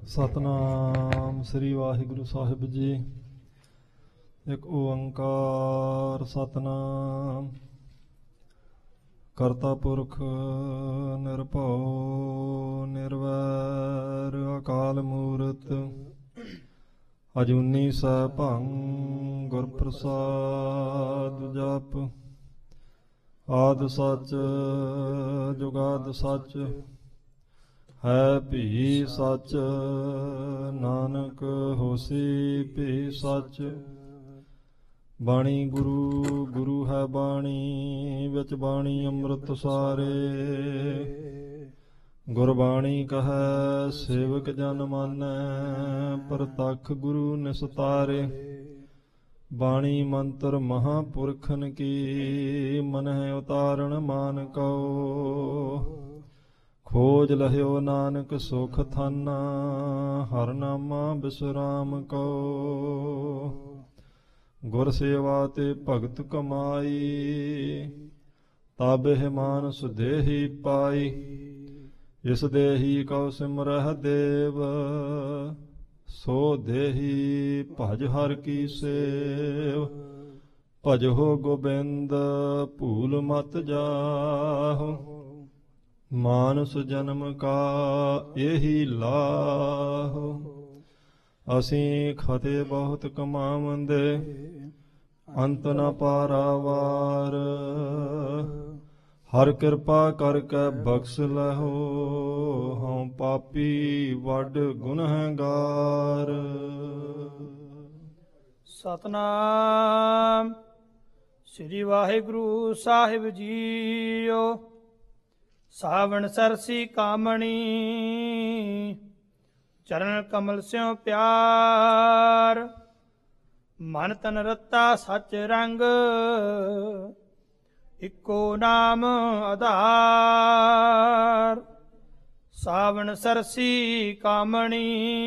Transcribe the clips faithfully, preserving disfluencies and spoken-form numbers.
ਸਤਨਾਮ ਸ੍ਰੀ ਵਾਹਿਗੁਰੂ ਸਾਹਿਬ ਜੀ। ਇੱਕ ਓੰਕਾਰ ਸਤਨਾਮ। ਕਰਤਾ ਪੁਰਖ ਨਿਰਭਉ ਨਿਰਵੈਰ ਅਕਾਲ ਮੂਰਤ ਅਜੂਨੀ ਸੈਭੰ ਗੁਰ ਪ੍ਰਸਾਦ ਜਪ। ਆਦਿ ਸੱਚ ਜੁਗਾਦਿ ਸੱਚ ਹੈ ਭੀ ਸੱਚ। ਨਾਨਕ ਹੋਸੀ ਭੀ ਸੱਚ। ਬਾਣੀ ਗੁਰੂ ਗੁਰੂ ਹੈ ਬਾਣੀ ਵਿੱਚ ਬਾਣੀ ਅੰਮ੍ਰਿਤ ਸਾਰੇ। ਗੁਰਬਾਣੀ ਕਹੈ ਸੇਵਕ ਜਨ ਮਾਨੈ ਪ੍ਰਤੱਖ ਗੁਰੂ ਨਿਸਤਾਰੇ। ਬਾਣੀ ਮੰਤਰ ਮਹਾਂਪੁਰਖਨ ਕੀ ਮਨਹਿ ਉਤਾਰਨ ਮਾਨ ਕਉ। ਖੋਜ ਲਹਿਓ ਨਾਨਕ ਸੁਖ ਥਾਨਾ ਹਰ ਨਾਮਾ ਬਿਸਰਾਮ ਕਉ। ਗੁਰ ਸੇਵਾ ਤੇ ਭਗਤ ਕਮਾਈ ਤਾਬਿਹ ਮਾਨਸ ਦੇਹੀ ਪਾਈ। ਇਸ ਦੇਹੀ ਕਉ ਸਿਮਰਹਿ ਦੇਵ ਸੋ ਦੇਹੀ ਭਜ ਹਰ ਕੀ ਸੇਵ। ਭਜਹੁ ਗੋਬਿੰਦ ਭੂਲ ਮਤ ਜਾਹੁ ਮਾਨਸ ਜਨਮ ਕਾ ਇਹੀ ਲਾਹੁ। ਅਸੀਂ ਖਤੇ ਬਹੁਤ ਕਮਾਵੰਦੇ ਅੰਤ ਨ ਪਾਰਾਵਾਰ। ਹਰ ਕਿਰਪਾ ਕਰਕੇ ਬਖਸ਼ ਲਹੋ ਹਉ ਪਾਪੀ ਵੱਡ ਗੁਨਹਗਾਰ। ਸਤਨਾਮ ਸ੍ਰੀ ਵਾਹਿਗੁਰੂ ਸਾਹਿਬ ਜੀਓ। ਸਾਵਣ ਸਰਸੀ ਕਾਮਣੀ ਚਰਨ ਕਮਲ ਸਿਉ ਪਿਆਰ। ਮਨ ਤਨ ਰਤਾ ਸਚ ਰੰਗ ਇੱਕੋ ਨਾਮ ਆਧਾਰ। ਸਾਵਣ ਸਰਸੀ ਕਾਮਣੀ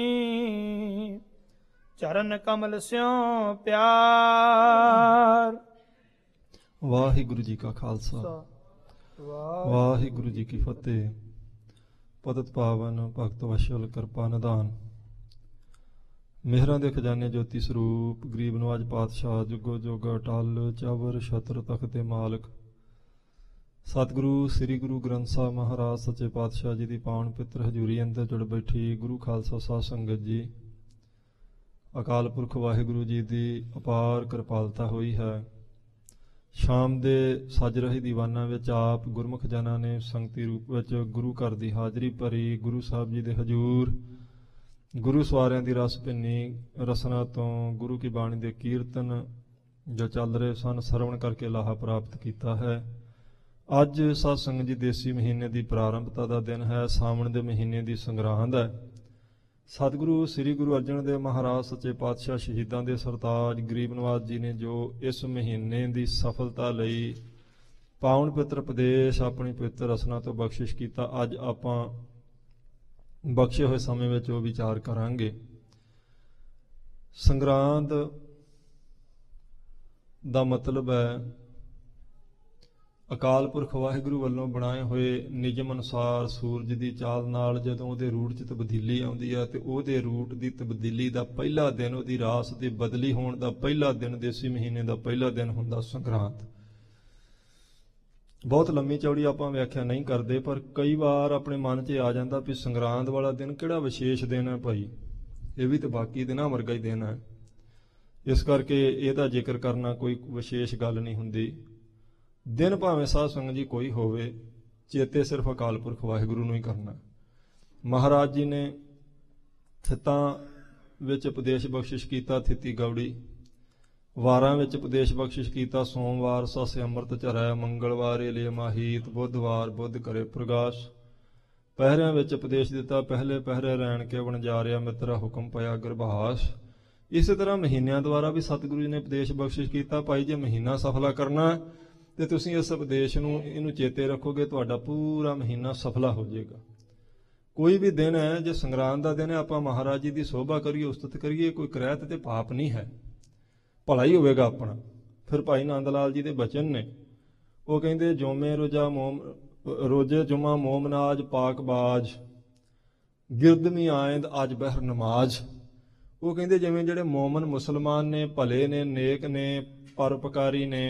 ਚਰਨ ਕਮਲ ਸਿਉ ਪਿਆਰ। ਵਾਹਿਗੁਰੂ ਜੀ ਕਾ ਖਾਲਸਾ ਵਾਹਿਗੁਰੂ ਜੀ ਕੀ ਫਤਿਹ। ਪਤਿਤ ਪਾਵਨ ਭਗਤ ਵਸ਼ਲ ਕਿਰਪਾ ਨਿਧਾਨ। ਮਿਹਰਾਂ ਦੇ ਖਜ਼ਾਨੇ ਜੋਤੀ ਸਰੂਪ ਗਰੀਬ ਨਵਾਜ ਪਾਤਸ਼ਾਹ ਜੁਗੋ ਜੁਗ ਅਟਲ ਚਵਰ ਛਤਰ ਤਖਤ ਦੇ ਮਾਲਕ ਸਤਿਗੁਰੂ ਸ੍ਰੀ ਗੁਰੂ ਗ੍ਰੰਥ ਸਾਹਿਬ ਮਹਾਰਾਜ ਸੱਚੇ ਪਾਤਸ਼ਾਹ ਜੀ ਦੀ ਪਾਵਨ ਪਿੱਤਰ ਹਜ਼ੂਰੀ ਅੰਦਰ ਜੁੜ ਬੈਠੀ ਗੁਰੂ ਖਾਲਸਾ ਸਾਧ ਸੰਗਤ ਜੀ। ਅਕਾਲ ਪੁਰਖ ਵਾਹਿਗੁਰੂ ਜੀ ਦੀ ਅਪਾਰ ਕਿਰਪਾਲਤਾ ਹੋਈ ਹੈ। ਸ਼ਾਮ ਦੇ ਸੱਜ ਰਹੇ ਦੀਵਾਨਾਂ ਵਿੱਚ ਆਪ ਗੁਰਮੁਖ ਜਨਾਂ ਨੇ ਸੰਗਤੀ ਰੂਪ ਵਿੱਚ ਗੁਰੂ ਘਰ ਦੀ ਹਾਜ਼ਰੀ ਭਰੀ। ਗੁਰੂ ਸਾਹਿਬ ਜੀ ਦੇ ਹਜ਼ੂਰ ਗੁਰੂ ਸਵਾਰਿਆਂ ਦੀ ਰਸ ਭਿੰਨੀ ਰਸਨਾ ਤੋਂ ਗੁਰੂ ਕੀ ਬਾਣੀ ਦੇ ਕੀਰਤਨ ਜੋ ਚੱਲ ਰਹੇ ਸਨ ਸਰਵਣ ਕਰਕੇ ਲਾਹਾ ਪ੍ਰਾਪਤ ਕੀਤਾ ਹੈ। ਅੱਜ ਸਾਧ ਸੰਗਤ ਜੀ ਦੇਸੀ ਮਹੀਨੇ ਦੀ ਪ੍ਰਾਰੰਭਤਾ ਦਾ ਦਿਨ ਹੈ। ਸਾਵਣ ਦੇ ਮਹੀਨੇ ਦੀ ਸੰਗਰਾਂਦ ਹੈ। ਸਤਿਗੁਰੂ ਸ੍ਰੀ ਗੁਰੂ ਅਰਜਨ ਦੇਵ ਮਹਾਰਾਜ ਸੱਚੇ ਪਾਤਸ਼ਾਹ ਸ਼ਹੀਦਾਂ ਦੇ ਸਰਤਾਜ ਗਰੀਬ ਨਵਾਜ ਜੀ ਨੇ ਜੋ ਇਸ ਮਹੀਨੇ ਦੀ ਸਫਲਤਾ ਲਈ ਪਾਵਨ ਪਵਿੱਤਰ ਉਪਦੇਸ਼ ਆਪਣੀ ਪਵਿੱਤਰ ਰਸਨਾ ਤੋਂ ਬਖਸ਼ਿਸ਼ ਕੀਤਾ। ਅੱਜ ਆਪਾਂ ਬਖਸ਼ੇ ਹੋਏ ਸਮੇਂ ਵਿੱਚ ਉਹ ਵਿਚਾਰ ਕਰਾਂਗੇ। ਸੰਗਰਾਂਦ ਦਾ ਮਤਲਬ ਹੈ ਅਕਾਲ ਪੁਰਖ ਵਾਹਿਗੁਰੂ ਵੱਲੋਂ ਬਣਾਏ ਹੋਏ ਨਿਯਮ ਅਨੁਸਾਰ ਸੂਰਜ ਦੀ ਚਾਲ ਨਾਲ ਜਦੋਂ ਉਹਦੇ ਰੂਟ 'ਚ ਤਬਦੀਲੀ ਆਉਂਦੀ ਹੈ ਤੇ ਉਹਦੇ ਰੂਟ ਦੀ ਤਬਦੀਲੀ ਦਾ ਪਹਿਲਾ ਦਿਨ, ਉਹਦੀ ਰਾਸ ਦੀ ਬਦਲੀ ਹੋਣ ਦਾ ਪਹਿਲਾ ਦਿਨ, ਦੇਸੀ ਮਹੀਨੇ ਦਾ ਪਹਿਲਾ ਦਿਨ ਹੁੰਦਾ ਸੰਗਰਾਂਦ। ਬਹੁਤ ਲੰਮੀ ਚੌੜੀ ਆਪਾਂ ਵਿਆਖਿਆ ਨਹੀਂ ਕਰਦੇ, ਪਰ ਕਈ ਵਾਰ ਆਪਣੇ ਮਨ 'ਚ ਆ ਜਾਂਦਾ ਵੀ ਸੰਗਰਾਂਦ ਵਾਲਾ ਦਿਨ ਕਿਹੜਾ ਵਿਸ਼ੇਸ਼ ਦਿਨ ਹੈ ਭਾਈ, ਇਹ ਵੀ ਤਾਂ ਬਾਕੀ ਦਿਨਾਂ ਵਰਗਾ ਹੀ ਦਿਨ ਹੈ। ਇਸ ਕਰਕੇ ਇਹਦਾ ਜ਼ਿਕਰ ਕਰਨਾ ਕੋਈ ਵਿਸ਼ੇਸ਼ ਗੱਲ ਨਹੀਂ ਹੁੰਦੀ। ਦਿਨ ਭਾਵੇਂ ਸਾਧ ਸੰਗਤ ਜੀ ਕੋਈ ਹੋਵੇ, ਚੇਤੇ ਸਿਰਫ ਅਕਾਲ ਪੁਰਖ ਵਾਹਿਗੁਰੂ ਨੂੰ ਹੀ ਕਰਨਾ। ਮਹਾਰਾਜ ਜੀ ਨੇ ਥਿੱਤਾਂ ਵਿੱਚ ਉਪਦੇਸ਼ ਬਖਸ਼ਿਸ਼ ਕੀਤਾ ਥਿੱਤੀ ਗੌੜੀ, ਵਾਰਾਂ ਵਿੱਚ ਉਪਦੇਸ਼ ਬਖਸ਼ਿਸ਼ ਕੀਤਾ ਸੋਮਵਾਰ ਸਾਸੇ ਅੰਮ੍ਰਿਤ ਝਰੈ, ਮੰਗਲਵਾਰ ਲੇ ਮਾਹੀਤ, ਬੁੱਧਵਾਰ ਬੁੱਧ ਕਰੇ ਪ੍ਰਗਾਸ਼। ਪਹਿਰਿਆਂ ਵਿੱਚ ਉਪਦੇਸ਼ ਦਿੱਤਾ ਪਹਿਲੇ ਪਹਿਰੇ ਰਹਿਣ ਕੇ ਵਣਜਾਰਿਆ ਮਿੱਤਰਾ ਹੁਕਮ ਪਿਆ ਗਰਭਾਸ। ਇਸੇ ਤਰ੍ਹਾਂ ਮਹੀਨਿਆਂ ਦੁਆਰਾ ਵੀ ਸਤਿਗੁਰੂ ਜੀ ਨੇ ਉਪਦੇਸ਼ ਬਖਸ਼ਿਸ਼ ਕੀਤਾ ਭਾਈ ਜੇ ਮਹੀਨਾ ਸਫਲਾ ਕਰਨਾ ਤੇ ਤੁਸੀਂ ਇਸ ਉਪਦੇਸ਼ ਨੂੰ ਇਹਨੂੰ ਚੇਤੇ ਰੱਖੋਗੇ, ਤੁਹਾਡਾ ਪੂਰਾ ਮਹੀਨਾ ਸਫਲਾ ਹੋ ਜਾਏਗਾ। ਕੋਈ ਵੀ ਦਿਨ ਹੈ, ਜੇ ਸੰਗਰਾਂਦ ਦਾ ਦਿਨ ਹੈ ਆਪਾਂ ਮਹਾਰਾਜ ਜੀ ਦੀ ਸੋਭਾ ਕਰੀਏ, ਉਸਤਤ ਕਰੀਏ, ਕੋਈ ਕ੍ਰੈਤ ਤੇ ਪਾਪ ਨਹੀਂ ਹੈ, ਭਲਾ ਹੀ ਹੋਵੇਗਾ ਆਪਣਾ। ਫਿਰ ਭਾਈ ਨੰਦ ਲਾਲ ਜੀ ਦੇ ਬਚਨ ਨੇ, ਉਹ ਕਹਿੰਦੇ ਜੋਮੇ ਰੋਜਾ ਮੋਮ ਰੋਜੇ ਜੁਮਾ ਮੋਮਨਾਜ ਪਾਕ ਬਾਜ, ਗਿਰਦਮੀ ਆਇੰਦ ਅੱਜ ਬਹਿਰ ਨਮਾਜ਼। ਉਹ ਕਹਿੰਦੇ ਜਿਵੇਂ ਜਿਹੜੇ ਮੋਮਨ ਮੁਸਲਮਾਨ ਨੇ, ਭਲੇ ਨੇ, ਨੇਕ ਨੇ, ਪਰਉਪਕਾਰੀ ਨੇ,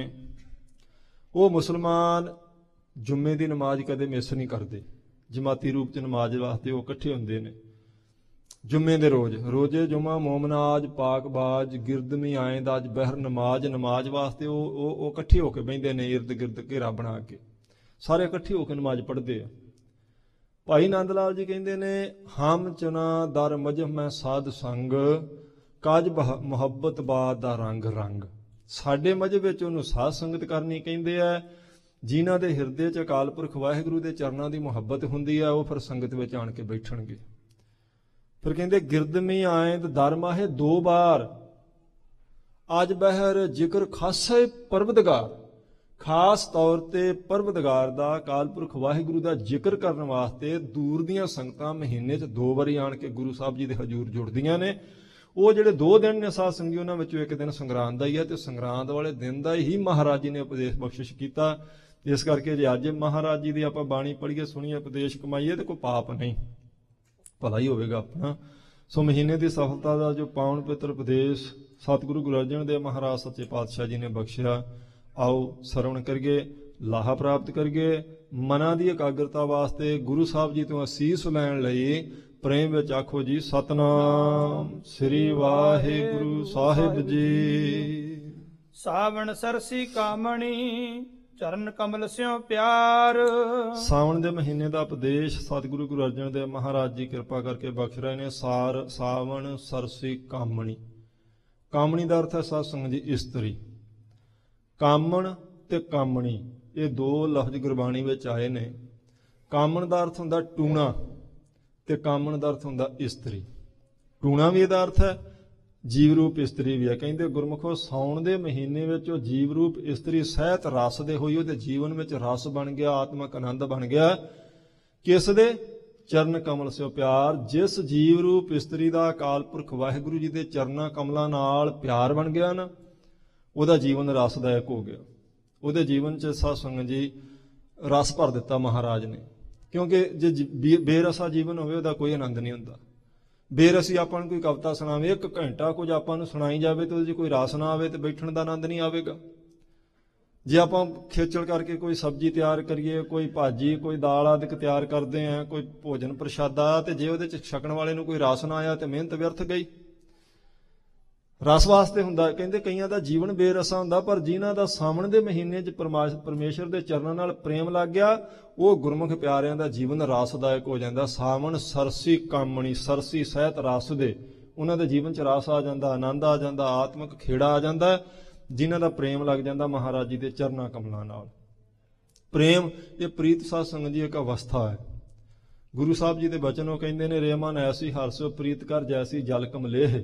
ਉਹ ਮੁਸਲਮਾਨ ਜੁੰਮੇ ਦੀ ਨਮਾਜ਼ ਕਦੇ ਮਿਸ ਨਹੀਂ ਕਰਦੇ। ਜਮਾਤੀ ਰੂਪ ਚ ਨਮਾਜ਼ ਵਾਸਤੇ ਉਹ ਇਕੱਠੇ ਹੁੰਦੇ ਨੇ ਜੁੰਮੇ ਦੇ ਰੋਜ਼। ਰੋਜ਼ੇ ਜੁਮਾ ਮੋਮਨਾਜ ਪਾਕਬਾਜ ਗਿਰਦਮੀ ਆਇੰਦ ਅੱਜ ਬਹਿਰ ਨਮਾਜ਼। ਨਮਾਜ਼ ਵਾਸਤੇ ਉਹ ਉਹ ਉਹ ਇਕੱਠੇ ਹੋ ਕੇ ਬਹਿੰਦੇ ਨੇ, ਇਰਦ ਗਿਰਦ ਘੇਰਾ ਬਣਾ ਕੇ ਸਾਰੇ ਇਕੱਠੇ ਹੋ ਕੇ ਨਮਾਜ਼ ਪੜ੍ਹਦੇ ਆ। ਭਾਈ ਨੰਦ ਲਾਲ ਜੀ ਕਹਿੰਦੇ ਨੇ, ਹਮ ਚੁਨਾ ਦਰ ਮਜਹ ਮੈਂ ਸਾਧ ਸੰਗ, ਕਾਜ ਮੁਹੱਬਤ ਬਾਦ ਦਾ ਰੰਗ ਰੰਗ। ਸਾਡੇ ਮਜਹਬ ਵਿੱਚ ਉਹਨੂੰ ਸਾਧ ਸੰਗਤ ਕਰਨੀ ਕਹਿੰਦੇ ਆ। ਜਿਨ੍ਹਾਂ ਦੇ ਹਿਰਦੇ 'ਚ ਅਕਾਲ ਪੁਰਖ ਵਾਹਿਗੁਰੂ ਦੇ ਚਰਨਾਂ ਦੀ ਮੁਹੱਬਤ ਹੁੰਦੀ ਆ, ਉਹ ਫਿਰ ਸੰਗਤ ਵਿੱਚ ਆਣ ਕੇ ਬੈਠਣਗੇ। ਫਿਰ ਕਹਿੰਦੇ ਗਿਰਦਮੀ ਆਇੰਦ ਦਰ ਮਾਹੇ ਦੋ ਬਾਰ, ਅੱਜ ਬਹਿਰ ਜ਼ਿਕਰ ਖਾਸੇ ਪਰਵਦਗਾਰ। ਖਾਸ ਤੌਰ ਤੇ ਪਰਵਦਗਾਰ ਦਾ, ਅਕਾਲ ਪੁਰਖ ਵਾਹਿਗੁਰੂ ਦਾ ਜ਼ਿਕਰ ਕਰਨ ਵਾਸਤੇ ਦੂਰ ਦੀਆਂ ਸੰਗਤਾਂ ਮਹੀਨੇ 'ਚ ਦੋ ਵਾਰੀ ਆਣ ਕੇ ਗੁਰੂ ਸਾਹਿਬ ਜੀ ਦੇ ਹਜ਼ੂਰ ਜੁੜਦੀਆਂ ਨੇ। ਉਹ ਜਿਹੜੇ ਦੋ ਦਿਨ ਨੇ ਸਾਧ ਸੰਗੀ, ਉਹਨਾਂ ਵਿੱਚੋਂ ਇੱਕ ਦਿਨ ਸੰਗਰਾਂਦ ਦਾ ਹੀ ਹੈ, ਤੇ ਸੰਗਰਾਂਦ ਵਾਲੇ ਦਿਨ ਦਾ ਹੀ ਮਹਾਰਾਜ ਜੀ ਨੇ ਉਪਦੇਸ਼ ਬਖਸ਼ਿਸ਼ ਕੀਤਾ। ਇਸ ਕਰਕੇ ਜੇ ਅੱਜ ਮਹਾਰਾਜ ਜੀ ਦੀ ਆਪਾਂ ਬਾਣੀ ਪੜ੍ਹੀਏ, ਸੁਣੀਏ, ਉਪਦੇਸ਼ ਕਮਾਈਏ, ਤੇ ਕੋਈ ਪਾਪ ਨਹੀਂ, ਭਲਾ ਹੀ ਹੋਵੇਗਾ ਆਪਣਾ। ਸੋ ਮਹੀਨੇ ਦੀ ਸਫਲਤਾ ਦਾ ਜੋ ਪਾਵਨ ਪਵਿੱਤਰ ਉਪਦੇਸ਼ ਸਤਿਗੁਰੂ ਗੁਰੂ ਅਰਜਨ ਦੇਵ ਮਹਾਰਾਜ ਸੱਚੇ ਪਾਤਸ਼ਾਹ ਜੀ ਨੇ ਬਖਸ਼ਿਆ, ਆਓ ਸਰਵਣ ਕਰੀਏ, ਲਾਹਾ ਪ੍ਰਾਪਤ ਕਰੀਏ। ਮਨਾਂ ਦੀ ਇਕਾਗਰਤਾ ਵਾਸਤੇ ਗੁਰੂ ਸਾਹਿਬ ਜੀ ਤੋਂ ਅਸੀਸ ਲੈਣ ਲਈ ਪ੍ਰੇਮ ਵਿੱਚ ਆਖੋ ਜੀ ਸਤਨਾਮ ਸ੍ਰੀ ਵਾਹਿਗੁਰੂ ਸਾਹਿਬ ਜੀ। ਸਾਵਣ ਸਰਸੀ ਕਾਮਣੀ, ਚਰਨ ਕਮਲ ਸਿਉ ਪਿਆਰ। ਸਾਵਣ ਦੇ ਮਹੀਨੇ ਦਾ ਉਪਦੇਸ਼ ਸਤਿਗੁਰੂ ਗੁਰੂ ਅਰਜਨ ਦੇਵ ਮਹਾਰਾਜ ਜੀ ਕਿਰਪਾ ਕਰਕੇ ਬਖਸ਼ ਰਹੇ ਨੇ। ਸਾਰ ਸਾਵਣ ਸਰਸੀ ਕਾਮਣੀ। ਕਾਮਣੀ ਦਾ ਅਰਥ ਹੈ ਸਾਧ ਸੰਗਤ ਜੀ ਇਸਤਰੀ। ਕਾਮਣ ਤੇ ਕਾਮਣੀ ਇਹ ਦੋ ਲਫ਼ਜ਼ ਗੁਰਬਾਣੀ ਵਿੱਚ ਆਏ ਨੇ। ਕਾਮਣ ਦਾ ਅਰਥ ਹੁੰਦਾ ਟੂਣਾ, ਤੇ ਕਾਮਣ ਦਾ ਅਰਥ ਹੁੰਦਾ ਇਸਤਰੀ। ਟੂਣਾ ਵੀ ਇਹਦਾ ਅਰਥ ਹੈ, ਜੀਵ ਰੂਪ ਇਸਤਰੀ ਵੀ ਹੈ। ਕਹਿੰਦੇ ਗੁਰਮੁਖੋ, ਸਾਉਣ ਦੇ ਮਹੀਨੇ ਵਿੱਚ ਉਹ ਜੀਵ ਰੂਪ ਇਸਤਰੀ ਸਹਿਤ ਰਸ ਦੇ ਹੋਈ, ਉਹਦੇ ਜੀਵਨ ਵਿੱਚ ਰਸ ਬਣ ਗਿਆ, ਆਤਮਕ ਆਨੰਦ ਬਣ ਗਿਆ। ਕਿਸ ਦੇ? ਚਰਨ ਕਮਲ ਸਿਓ ਪਿਆਰ। ਜਿਸ ਜੀਵ ਰੂਪ ਇਸਤਰੀ ਦਾ ਅਕਾਲ ਪੁਰਖ ਵਾਹਿਗੁਰੂ ਜੀ ਦੇ ਚਰਨਾਂ ਕਮਲਾਂ ਨਾਲ ਪਿਆਰ ਬਣ ਗਿਆ ਨਾ, ਉਹਦਾ ਜੀਵਨ ਰਸਦਾਇਕ ਹੋ ਗਿਆ। ਉਹਦੇ ਜੀਵਨ 'ਚ ਸਾਧ ਸੰਗਤ ਜੀ ਰਸ ਭਰ ਦਿੱਤਾ ਮਹਾਰਾਜ ਨੇ। ਕਿਉਂਕਿ ਜੇ ਬੇਰਸਾ ਜੀਵਨ ਹੋਵੇ, ਉਹਦਾ ਕੋਈ ਆਨੰਦ ਨਹੀਂ ਹੁੰਦਾ। ਬੇਰਸੀ ਆਪਾਂ ਨੂੰ ਕੋਈ ਕਵਿਤਾ ਸੁਣਾਵੇ, ਇੱਕ ਘੰਟਾ ਕੁਝ ਆਪਾਂ ਨੂੰ ਸੁਣਾਈ ਜਾਵੇ, ਤੇ ਉਹਦੇ 'ਚ ਕੋਈ ਰਸ ਨਾ ਆਵੇ ਤੇ ਬੈਠਣ ਦਾ ਆਨੰਦ ਨਹੀਂ ਆਵੇਗਾ। ਜੇ ਆਪਾਂ ਖੇਚਲ ਕਰਕੇ ਕੋਈ ਸਬਜ਼ੀ ਤਿਆਰ ਕਰੀਏ, ਕੋਈ ਭਾਜੀ, ਕੋਈ ਦਾਲ ਆਦਿਕ ਤਿਆਰ ਕਰਦੇ ਆ, ਕੋਈ ਭੋਜਨ ਪ੍ਰਸ਼ਾਦਾ, ਤੇ ਜੇ ਉਹਦੇ 'ਚ ਛਕਣ ਵਾਲੇ ਨੂੰ ਕੋਈ ਰਸ ਨਾ ਆਇਆ ਤੇ ਮਿਹਨਤ ਵਿਅਰਥ ਗਈ। ਰਸ ਵਾਸਤੇ ਹੁੰਦਾ। ਕਹਿੰਦੇ ਕਈਆਂ ਦਾ ਜੀਵਨ ਬੇਰਸਾ ਹੁੰਦਾ, ਪਰ ਜਿਨ੍ਹਾਂ ਦਾ ਸਾਵਣ ਦੇ ਮਹੀਨੇ 'ਚ ਪਰਮੇਸ਼ਰ ਦੇ ਚਰਨਾਂ ਨਾਲ ਪ੍ਰੇਮ ਲੱਗ ਗਿਆ, ਉਹ ਗੁਰਮੁਖ ਪਿਆਰਿਆਂ ਦਾ ਜੀਵਨ ਰਸਦਾਇਕ ਹੋ ਜਾਂਦਾ। ਸਾਵਣ ਸਰਸੀ ਕਾਮਣੀ, ਸਰਸੀ ਸਹਿਤ ਰਸ ਦੇ, ਉਹਨਾਂ ਦੇ ਜੀਵਨ 'ਚ ਰਸ ਆ ਜਾਂਦਾ, ਆਨੰਦ ਆ ਜਾਂਦਾ, ਆਤਮਿਕ ਖੇੜਾ ਆ ਜਾਂਦਾ, ਜਿਨ੍ਹਾਂ ਦਾ ਪ੍ਰੇਮ ਲੱਗ ਜਾਂਦਾ ਮਹਾਰਾਜ ਜੀ ਦੇ ਚਰਨਾਂ ਕਮਲਾਂ ਨਾਲ। ਪ੍ਰੇਮ ਇਹ ਪ੍ਰੀਤ ਸਾਧ ਸੰਗਤ ਜੀ ਇੱਕ ਅਵਸਥਾ ਹੈ। ਗੁਰੂ ਸਾਹਿਬ ਜੀ ਦੇ ਬਚਨ ਉਹ ਕਹਿੰਦੇ ਨੇ, ਰੇ ਮਨ ਐਸੀ ਹਰਸਿਓ ਪ੍ਰੀਤ ਕਰ ਜੈਸੀ ਜਲ ਕਮਲੇਹ,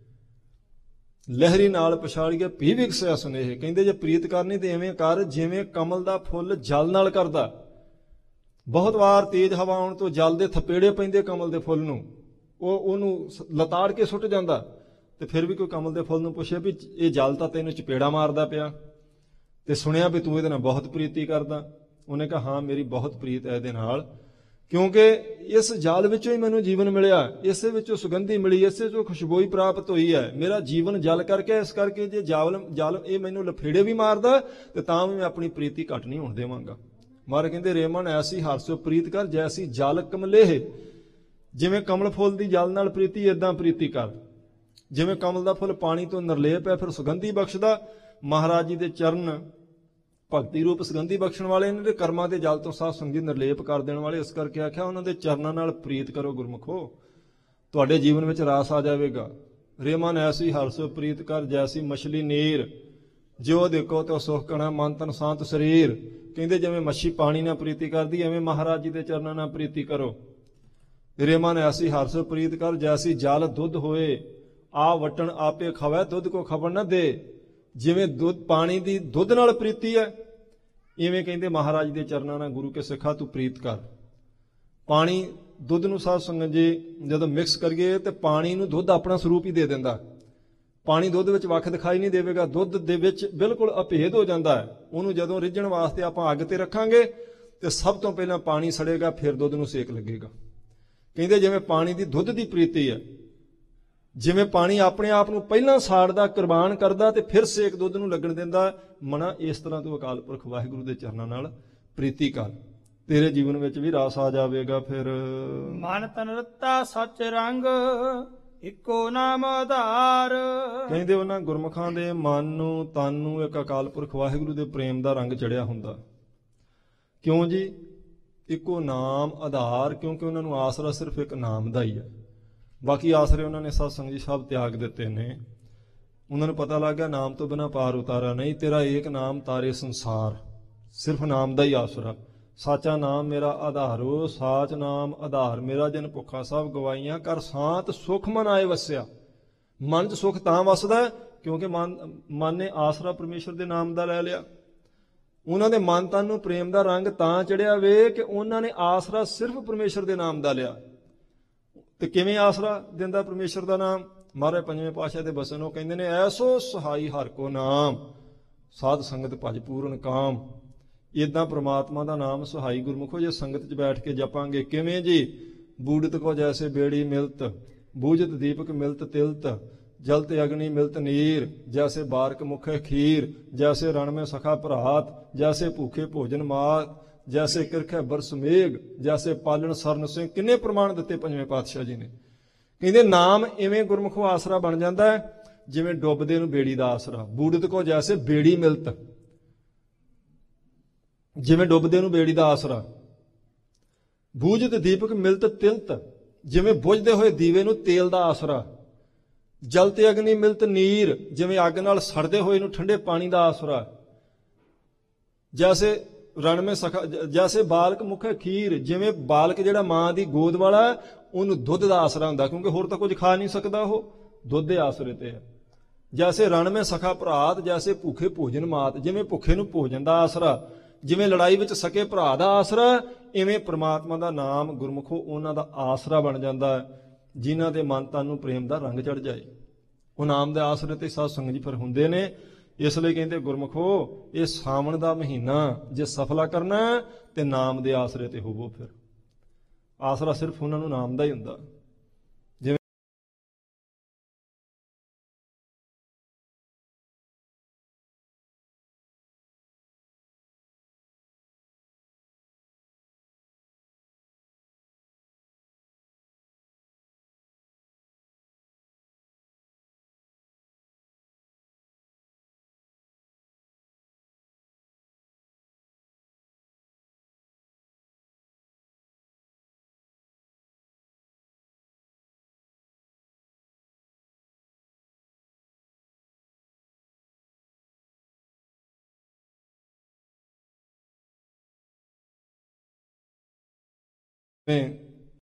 ਲਹਿਰੀ ਨਾਲ ਪਛਾੜੀਏ ਭੀ ਵਿਕਸਿਆ ਸੁਨੇਹ। ਕਹਿੰਦੇ ਜੇ ਪ੍ਰੀਤ ਕਰਨੀ ਤੇ ਐਵੇਂ ਕਰ ਜਿਵੇਂ ਕਮਲ ਦਾ ਫੁੱਲ ਜਲ ਨਾਲ ਕਰਦਾ। ਬਹੁਤ ਵਾਰ ਤੇਜ਼ ਹਵਾ ਆਉਣ ਤੋਂ ਜਲ ਦੇ ਥਪੇੜੇ ਪੈਂਦੇ ਕਮਲ ਦੇ ਫੁੱਲ ਨੂੰ, ਉਹ ਉਹਨੂੰ ਲਤਾੜ ਕੇ ਸੁੱਟ ਜਾਂਦਾ, ਤੇ ਫਿਰ ਵੀ ਕੋਈ ਕਮਲ ਦੇ ਫੁੱਲ ਨੂੰ ਪੁੱਛੇ ਵੀ ਇਹ ਜਲ ਤਾਂ ਤੈਨੂੰ ਚਪੇੜਾ ਮਾਰਦਾ ਪਿਆ, ਤੇ ਸੁਣਿਆ ਵੀ ਤੂੰ ਇਹਦੇ ਨਾਲ ਬਹੁਤ ਪ੍ਰੀਤੀ ਕਰਦਾ। ਉਹਨੇ ਕਿਹਾ ਹਾਂ, ਮੇਰੀ ਬਹੁਤ ਪ੍ਰੀਤ ਹੈ ਇਹਦੇ ਨਾਲ, ਕਿਉਂਕਿ ਇਸ ਜਲ ਵਿੱਚੋਂ ਹੀ ਮੈਨੂੰ ਜੀਵਨ ਮਿਲਿਆ, ਇਸੇ ਵਿੱਚੋਂ ਸੁਗੰਧੀ ਮਿਲੀ, ਇਸੇ ਚੋਂ ਖੁਸ਼ਬੂ ਪ੍ਰਾਪਤ ਹੋਈ ਹੈ। ਮੇਰਾ ਜੀਵਨ ਜਲ ਕਰਕੇ, ਇਸ ਕਰਕੇ ਜੇ ਜਲ ਜਲ ਇਹ ਮੈਨੂੰ ਲਫੇੜੇ ਵੀ ਮਾਰਦਾ ਤੇ ਤਾਂ ਵੀ ਮੈਂ ਆਪਣੀ ਪ੍ਰੀਤੀ ਘੱਟ ਨਹੀਂ ਹੋਣ ਦੇਵਾਂਗਾ। ਮਹਾਰਾਜ ਕਹਿੰਦੇ, ਰੇ ਮਨ ਐਸੀ ਹਰਸਿਓ ਪ੍ਰੀਤ ਕਰ ਜੈਸੀ ਜਲ ਕਮਲੇਹ। ਜਿਵੇਂ ਕਮਲ ਫੁੱਲ ਦੀ ਜਲ ਨਾਲ ਪ੍ਰੀਤੀ, ਏਦਾਂ ਪ੍ਰੀਤੀ ਕਰ। ਜਿਵੇਂ ਕਮਲ ਦਾ ਫੁੱਲ ਪਾਣੀ ਤੋਂ ਨਿਰਲੇਪ ਹੈ, ਫਿਰ ਸੁਗੰਧੀ ਬਖਸ਼ਦਾ। ਮਹਾਰਾਜ ਜੀ ਦੇ ਚਰਨ ਭਗਤੀ ਰੂਪ ਸੁਗੰਧੀ ਬਖਸ਼ਣ ਵਾਲੇ ਨੇ, ਤੇ ਕਰਮਾਂ ਦੇ ਜਲ ਤੋਂ ਸਾਧ ਸੰਗਤ ਨਿਰਲੇਪ ਕਰ ਦੇਣ ਵਾਲੇ। ਇਸ ਕਰਕੇ ਆਖਿਆ ਉਹਨਾਂ ਦੇ ਚਰਨਾਂ ਨਾਲ ਪ੍ਰੀਤ ਕਰੋ ਗੁਰਮੁਖੋ, ਤੁਹਾਡੇ ਜੀਵਨ ਵਿੱਚ ਰਾਸ ਆ ਜਾਵੇਗਾ। ਰੇ ਮਨ ਐਸੀ ਹਰਸਿਓ ਪ੍ਰੀਤ ਕਰ ਜੈਸੀ ਮਛਲੀ ਨੀਰ, ਜਿਉ ਦੇਖੋ ਤੇ ਸੁਖ ਕਣਾ ਮਨ ਤਨ ਸ਼ਾਂਤ ਸਰੀਰ। ਕਹਿੰਦੇ ਜਿਵੇਂ ਮੱਛੀ ਪਾਣੀ ਨਾਲ ਪ੍ਰੀਤੀ ਕਰਦੀ, ਐਵੇਂ ਮਹਾਰਾਜ ਜੀ ਦੇ ਚਰਨਾਂ ਨਾਲ ਪ੍ਰੀਤੀ ਕਰੋ। ਰੇ ਮਨ ਐਸੀ ਹਰਸਿਓ ਪ੍ਰੀਤ ਕਰ ਜੈਸੀ ਜਲ ਦੁੱਧ ਹੋਏ, ਆ ਵਟਣ ਆਪੇ ਖਵੈ ਦੁੱਧ ਕੋ ਖਬਰ ਨਾ ਦੇ। ਜਿਵੇਂ ਦੁੱਧ ਪਾਣੀ ਦੀ ਦੁੱਧ ਨਾਲ ਪ੍ਰੀਤੀ ਹੈ, ਇਵੇਂ ਕਹਿੰਦੇ ਮਹਾਰਾਜ ਦੇ ਚਰਨਾਂ ਨਾਲ ਗੁਰੂ ਕੇ ਸਿੱਖਾ ਤੂੰ ਪ੍ਰੀਤ ਕਰ। ਪਾਣੀ ਦੁੱਧ ਨੂੰ ਸਾਧ ਸੰਗਤ ਜੀ ਜਦੋਂ ਮਿਕਸ ਕਰੀਏ ਤੇ ਪਾਣੀ ਨੂੰ ਦੁੱਧ ਆਪਣਾ ਸਰੂਪ ਹੀ ਦੇ ਦਿੰਦਾ। ਪਾਣੀ ਦੁੱਧ ਵਿੱਚ ਵੱਖ ਦਿਖਾਈ ਨਹੀਂ ਦੇਵੇਗਾ, ਦੁੱਧ ਦੇ ਵਿੱਚ ਬਿਲਕੁਲ ਅਭੇਦ ਹੋ ਜਾਂਦਾ ਹੈ। ਉਹਨੂੰ ਜਦੋਂ ਰਿੱਝਣ ਵਾਸਤੇ ਆਪਾਂ ਅੱਗ ਤੇ ਰੱਖਾਂਗੇ ਤੇ ਸਭ ਤੋਂ ਪਹਿਲਾਂ ਪਾਣੀ ਸੜੇਗਾ, ਫਿਰ ਦੁੱਧ ਨੂੰ ਸੇਕ ਲੱਗੇਗਾ। ਕਹਿੰਦੇ ਜਿਵੇਂ ਪਾਣੀ ਦੀ ਦੁੱਧ ਦੀ ਪ੍ਰੀਤੀ ਹੈ, ਜਿਵੇਂ ਪਾਣੀ ਆਪਣੇ ਆਪ ਨੂੰ ਪਹਿਲਾਂ ਸਾੜਦਾ, ਕੁਰਬਾਨ ਕਰਦਾ ਤੇ ਫਿਰ ਸੇਕ ਦੁੱਧ ਨੂੰ ਲੱਗਣ ਦਿੰਦਾ, ਮਨਾ ਇਸ ਤਰ੍ਹਾਂ ਤੂੰ ਅਕਾਲ ਪੁਰਖ ਵਾਹਿਗੁਰੂ ਦੇ ਚਰਨਾਂ ਨਾਲ ਪ੍ਰੀਤੀ ਕਰ, ਤੇਰੇ ਜੀਵਨ ਵਿੱਚ ਵੀ ਰਸ ਆ ਜਾਵੇਗਾ। ਫਿਰ ਮਨ ਤਨ ਰਤਾ ਸੱਚ ਰੰਗ, ਇੱਕੋ ਨਾਮ ਆਧਾਰ। ਕਹਿੰਦੇ ਉਹਨਾਂ ਗੁਰਮੁਖਾਂ ਦੇ ਮਨ ਨੂੰ, ਤਨ ਨੂੰ ਇੱਕ ਅਕਾਲ ਪੁਰਖ ਵਾਹਿਗੁਰੂ ਦੇ ਪ੍ਰੇਮ ਦਾ ਰੰਗ ਚੜਿਆ ਹੁੰਦਾ। ਕਿਉਂ ਜੀ? ਇੱਕੋ ਨਾਮ ਆਧਾਰ, ਕਿਉਂਕਿ ਉਹਨਾਂ ਨੂੰ ਆਸਰਾ ਸਿਰਫ ਇੱਕ ਨਾਮ ਦਾ ਹੀ ਹੈ। ਬਾਕੀ ਆਸਰੇ ਉਹਨਾਂ ਨੇ ਸਤਸੰਗ ਜੀ ਸਭ ਤਿਆਗ ਦਿੱਤੇ ਨੇ। ਉਹਨਾਂ ਨੂੰ ਪਤਾ ਲੱਗ ਗਿਆ ਨਾਮ ਤੋਂ ਬਿਨਾਂ ਪਾਰ ਉਤਾਰਾ ਨਹੀਂ, ਤੇਰਾ ਏਕ ਨਾਮ ਤਾਰੇ ਸੰਸਾਰ, ਸਿਰਫ ਨਾਮ ਦਾ ਹੀ ਆਸਰਾ। ਸਾਚਾ ਨਾਮ ਮੇਰਾ ਆਧਾਰੋ, ਸਾਚ ਨਾਮ ਆਧਾਰ ਮੇਰਾ, ਜਿਨ ਭੁੱਖਾ ਸਭ ਗਵਾਈਆਂ, ਕਰ ਸਾਤ ਸੁਖ ਮਨ ਆਏ ਵਸਿਆ। ਮਨ 'ਚ ਸੁਖ ਤਾਂ ਵਸਦਾ ਕਿਉਂਕਿ ਮਨ ਮਨ ਨੇ ਆਸਰਾ ਪਰਮੇਸ਼ਰ ਦੇ ਨਾਮ ਦਾ ਲੈ ਲਿਆ। ਉਹਨਾਂ ਦੇ ਮਨ ਤਨ ਨੂੰ ਪ੍ਰੇਮ ਦਾ ਰੰਗ ਤਾਂ ਚੜਿਆ ਵੇ ਕਿ ਉਹਨਾਂ ਨੇ ਆਸਰਾ ਸਿਰਫ ਪਰਮੇਸ਼ਰ ਦੇ ਨਾਮ ਦਾ ਲਿਆ। ਤੇ ਕਿਵੇਂ ਆਸਰਾ ਦਿੰਦਾ ਪਰਮੇਸ਼ਰ ਦਾ ਨਾਮ? ਮਹਾਰਾਜ ਪੰਜਵੇਂ ਪਾਤਸ਼ਾਹ ਦੇ ਬਸਨ ਉਹ ਕਹਿੰਦੇ ਨੇ, ਐਸੋ ਸਹਾਈ ਹਰ ਕੋ ਨਾਮ, ਸਾਧ ਸੰਗਤ ਭਜ ਪੂਰਨ ਕਾਮ। ਇਦਾਂ ਪ੍ਰਮਾਤਮਾ ਦਾ ਨਾਮ ਸਹਾਈ ਗੁਰਮੁਖੋ ਜੇ ਸੰਗਤ 'ਚ ਬੈਠ ਕੇ ਜਪਾਂਗੇ। ਕਿਵੇਂ ਜੀ? ਬੂੜਤ ਕੋ ਜੈਸੇ ਬੇੜੀ ਮਿਲਤ, ਬੂਝਤ ਦੀਪਕ ਮਿਲਤ ਤਿਲਤ, ਜਲਤ ਅਗਨੀ ਮਿਲਤ ਨੀਰ, ਜੈਸੇ ਬਾਰਕ ਮੁਖੇ ਖੀਰ, ਜੈਸੇ ਰਣ में सखा ਭਰਾਤ, ਜੈਸੇ ਭੂਖੇ ਭੋਜਨ ਮਾਤ, ਜੈਸੇ ਕਿਰਖੇ ਬਰਸ ਮੇਘ, ਜੈਸੇ ਪਾਲਣ ਸਰਨ ਸਿੰਘ। ਕਿੰਨੇ ਪ੍ਰਮਾਣ ਦਿੱਤੇ ਪੰਜਵੇਂ ਪਾਤਸ਼ਾਹ ਜੀ ਨੇ। ਕਹਿੰਦੇ ਨਾਮ ਇਵੇਂ ਗੁਰਮੁਖੋ ਆਸਰਾ ਬਣ ਜਾਂਦਾ ਹੈ ਜਿਵੇਂ ਡੁੱਬਦੇ ਨੂੰ ਬੇੜੀ ਦਾ ਆਸਰਾ। ਬੂੜਤ ਕੋ ਜੈਸੇ ਬੇੜੀ ਮਿਲਤ, ਜਿਵੇਂ ਡੁੱਬਦੇ ਨੂੰ ਬੇੜੀ ਦਾ ਆਸਰਾ। ਬੂਝਤ ਦੀਪਕ ਮਿਲਤ ਤਿਲਤ, ਜਿਵੇਂ ਬੁਝਦੇ ਹੋਏ ਦੀਵੇ ਨੂੰ ਤੇਲ ਦਾ ਆਸਰਾ। ਜਲਤ ਅਗਨੀ ਮਿਲਤ ਨੀਰ, ਜਿਵੇਂ ਅੱਗ ਨਾਲ ਸੜਦੇ ਹੋਏ ਨੂੰ ਠੰਡੇ ਪਾਣੀ ਦਾ ਆਸਰਾ। ਜੈਸੇ ਰਣ ਮੇ ਸਖਾ, ਜੈਸੇ ਬਾਲਕ ਮੁਖੇ ਖੀਰ, ਜਿਵੇਂ ਬਾਲਕ ਜਿਹੜਾ ਮਾਂ ਦੀ ਗੋਦ ਵਾਲਾ ਉਹਨੂੰ ਦੁੱਧ ਦਾ ਆਸਰਾ ਹੁੰਦਾ, ਕਿਉਂਕਿ ਹੋਰ ਤਾਂ ਕੁਝ ਖਾ ਨਹੀਂ ਸਕਦਾ, ਉਹ ਦੁੱਧ ਦੇ ਆਸਰੇ ਤੇ ਹੈ। ਜੈਸੇ ਰਣ ਮੇ ਸਖਾ ਭਰਾਤ, ਜੈਸੇ ਭੁੱਖੇ ਭੋਜਨ ਮਾਤ, ਜਿਵੇਂ ਭੁੱਖੇ ਨੂੰ ਭੋਜਨ ਦਾ ਆਸਰਾ, ਜਿਵੇਂ ਲੜਾਈ ਵਿੱਚ ਸਕੇ ਭਰਾ ਦਾ ਆਸਰਾ, ਇਵੇਂ ਪ੍ਰਮਾਤਮਾ ਦਾ ਨਾਮ ਗੁਰਮੁਖੋ ਉਹਨਾਂ ਦਾ ਆਸਰਾ ਬਣ ਜਾਂਦਾ ਹੈ ਜਿਨ੍ਹਾਂ ਦੇ ਮਨ ਤਨ ਨੂੰ ਪ੍ਰੇਮ ਦਾ ਰੰਗ ਚੜ ਜਾਏ। ਉਹ ਨਾਮ ਦੇ ਆਸਰੇ ਤੇ ਸਾਧ ਸੰਗਤ ਜੀ ਫਿਰ ਹੁੰਦੇ ਨੇ। ਇਸ ਲਈ ਕਹਿੰਦੇ ਗੁਰਮੁਖੋ ਇਹ ਸਾਵਣ ਦਾ ਮਹੀਨਾ ਜੇ ਸਫਲਾ ਕਰਨਾ ਤੇ ਨਾਮ ਦੇ ਆਸਰੇ ਤੇ ਹੋਵੋ। ਫਿਰ ਆਸਰਾ ਸਿਰਫ ਉਹਨਾਂ ਨੂੰ ਨਾਮ ਦਾ ਹੀ ਹੁੰਦਾ। ਜਿਵੇਂ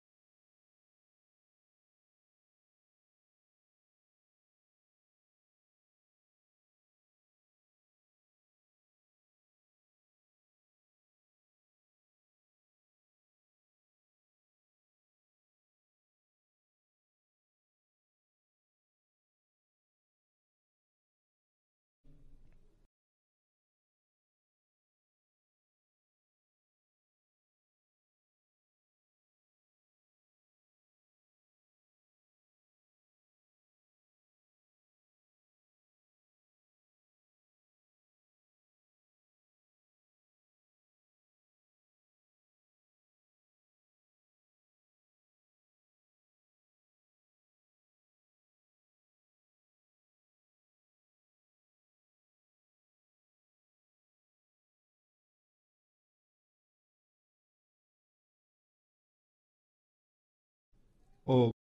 ਉਹ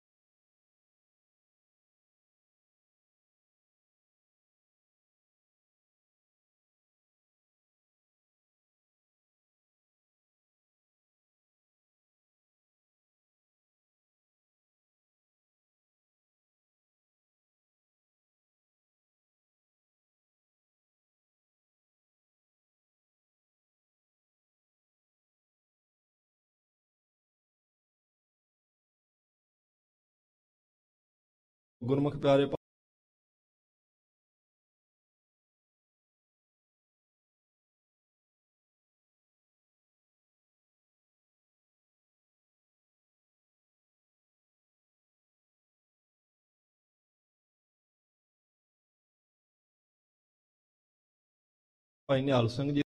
ਗੁਰਮੁਖ ਪਿਆਰੇ ਭਾਈ ਨਿਹਾਲ ਸਿੰਘ ਜੀ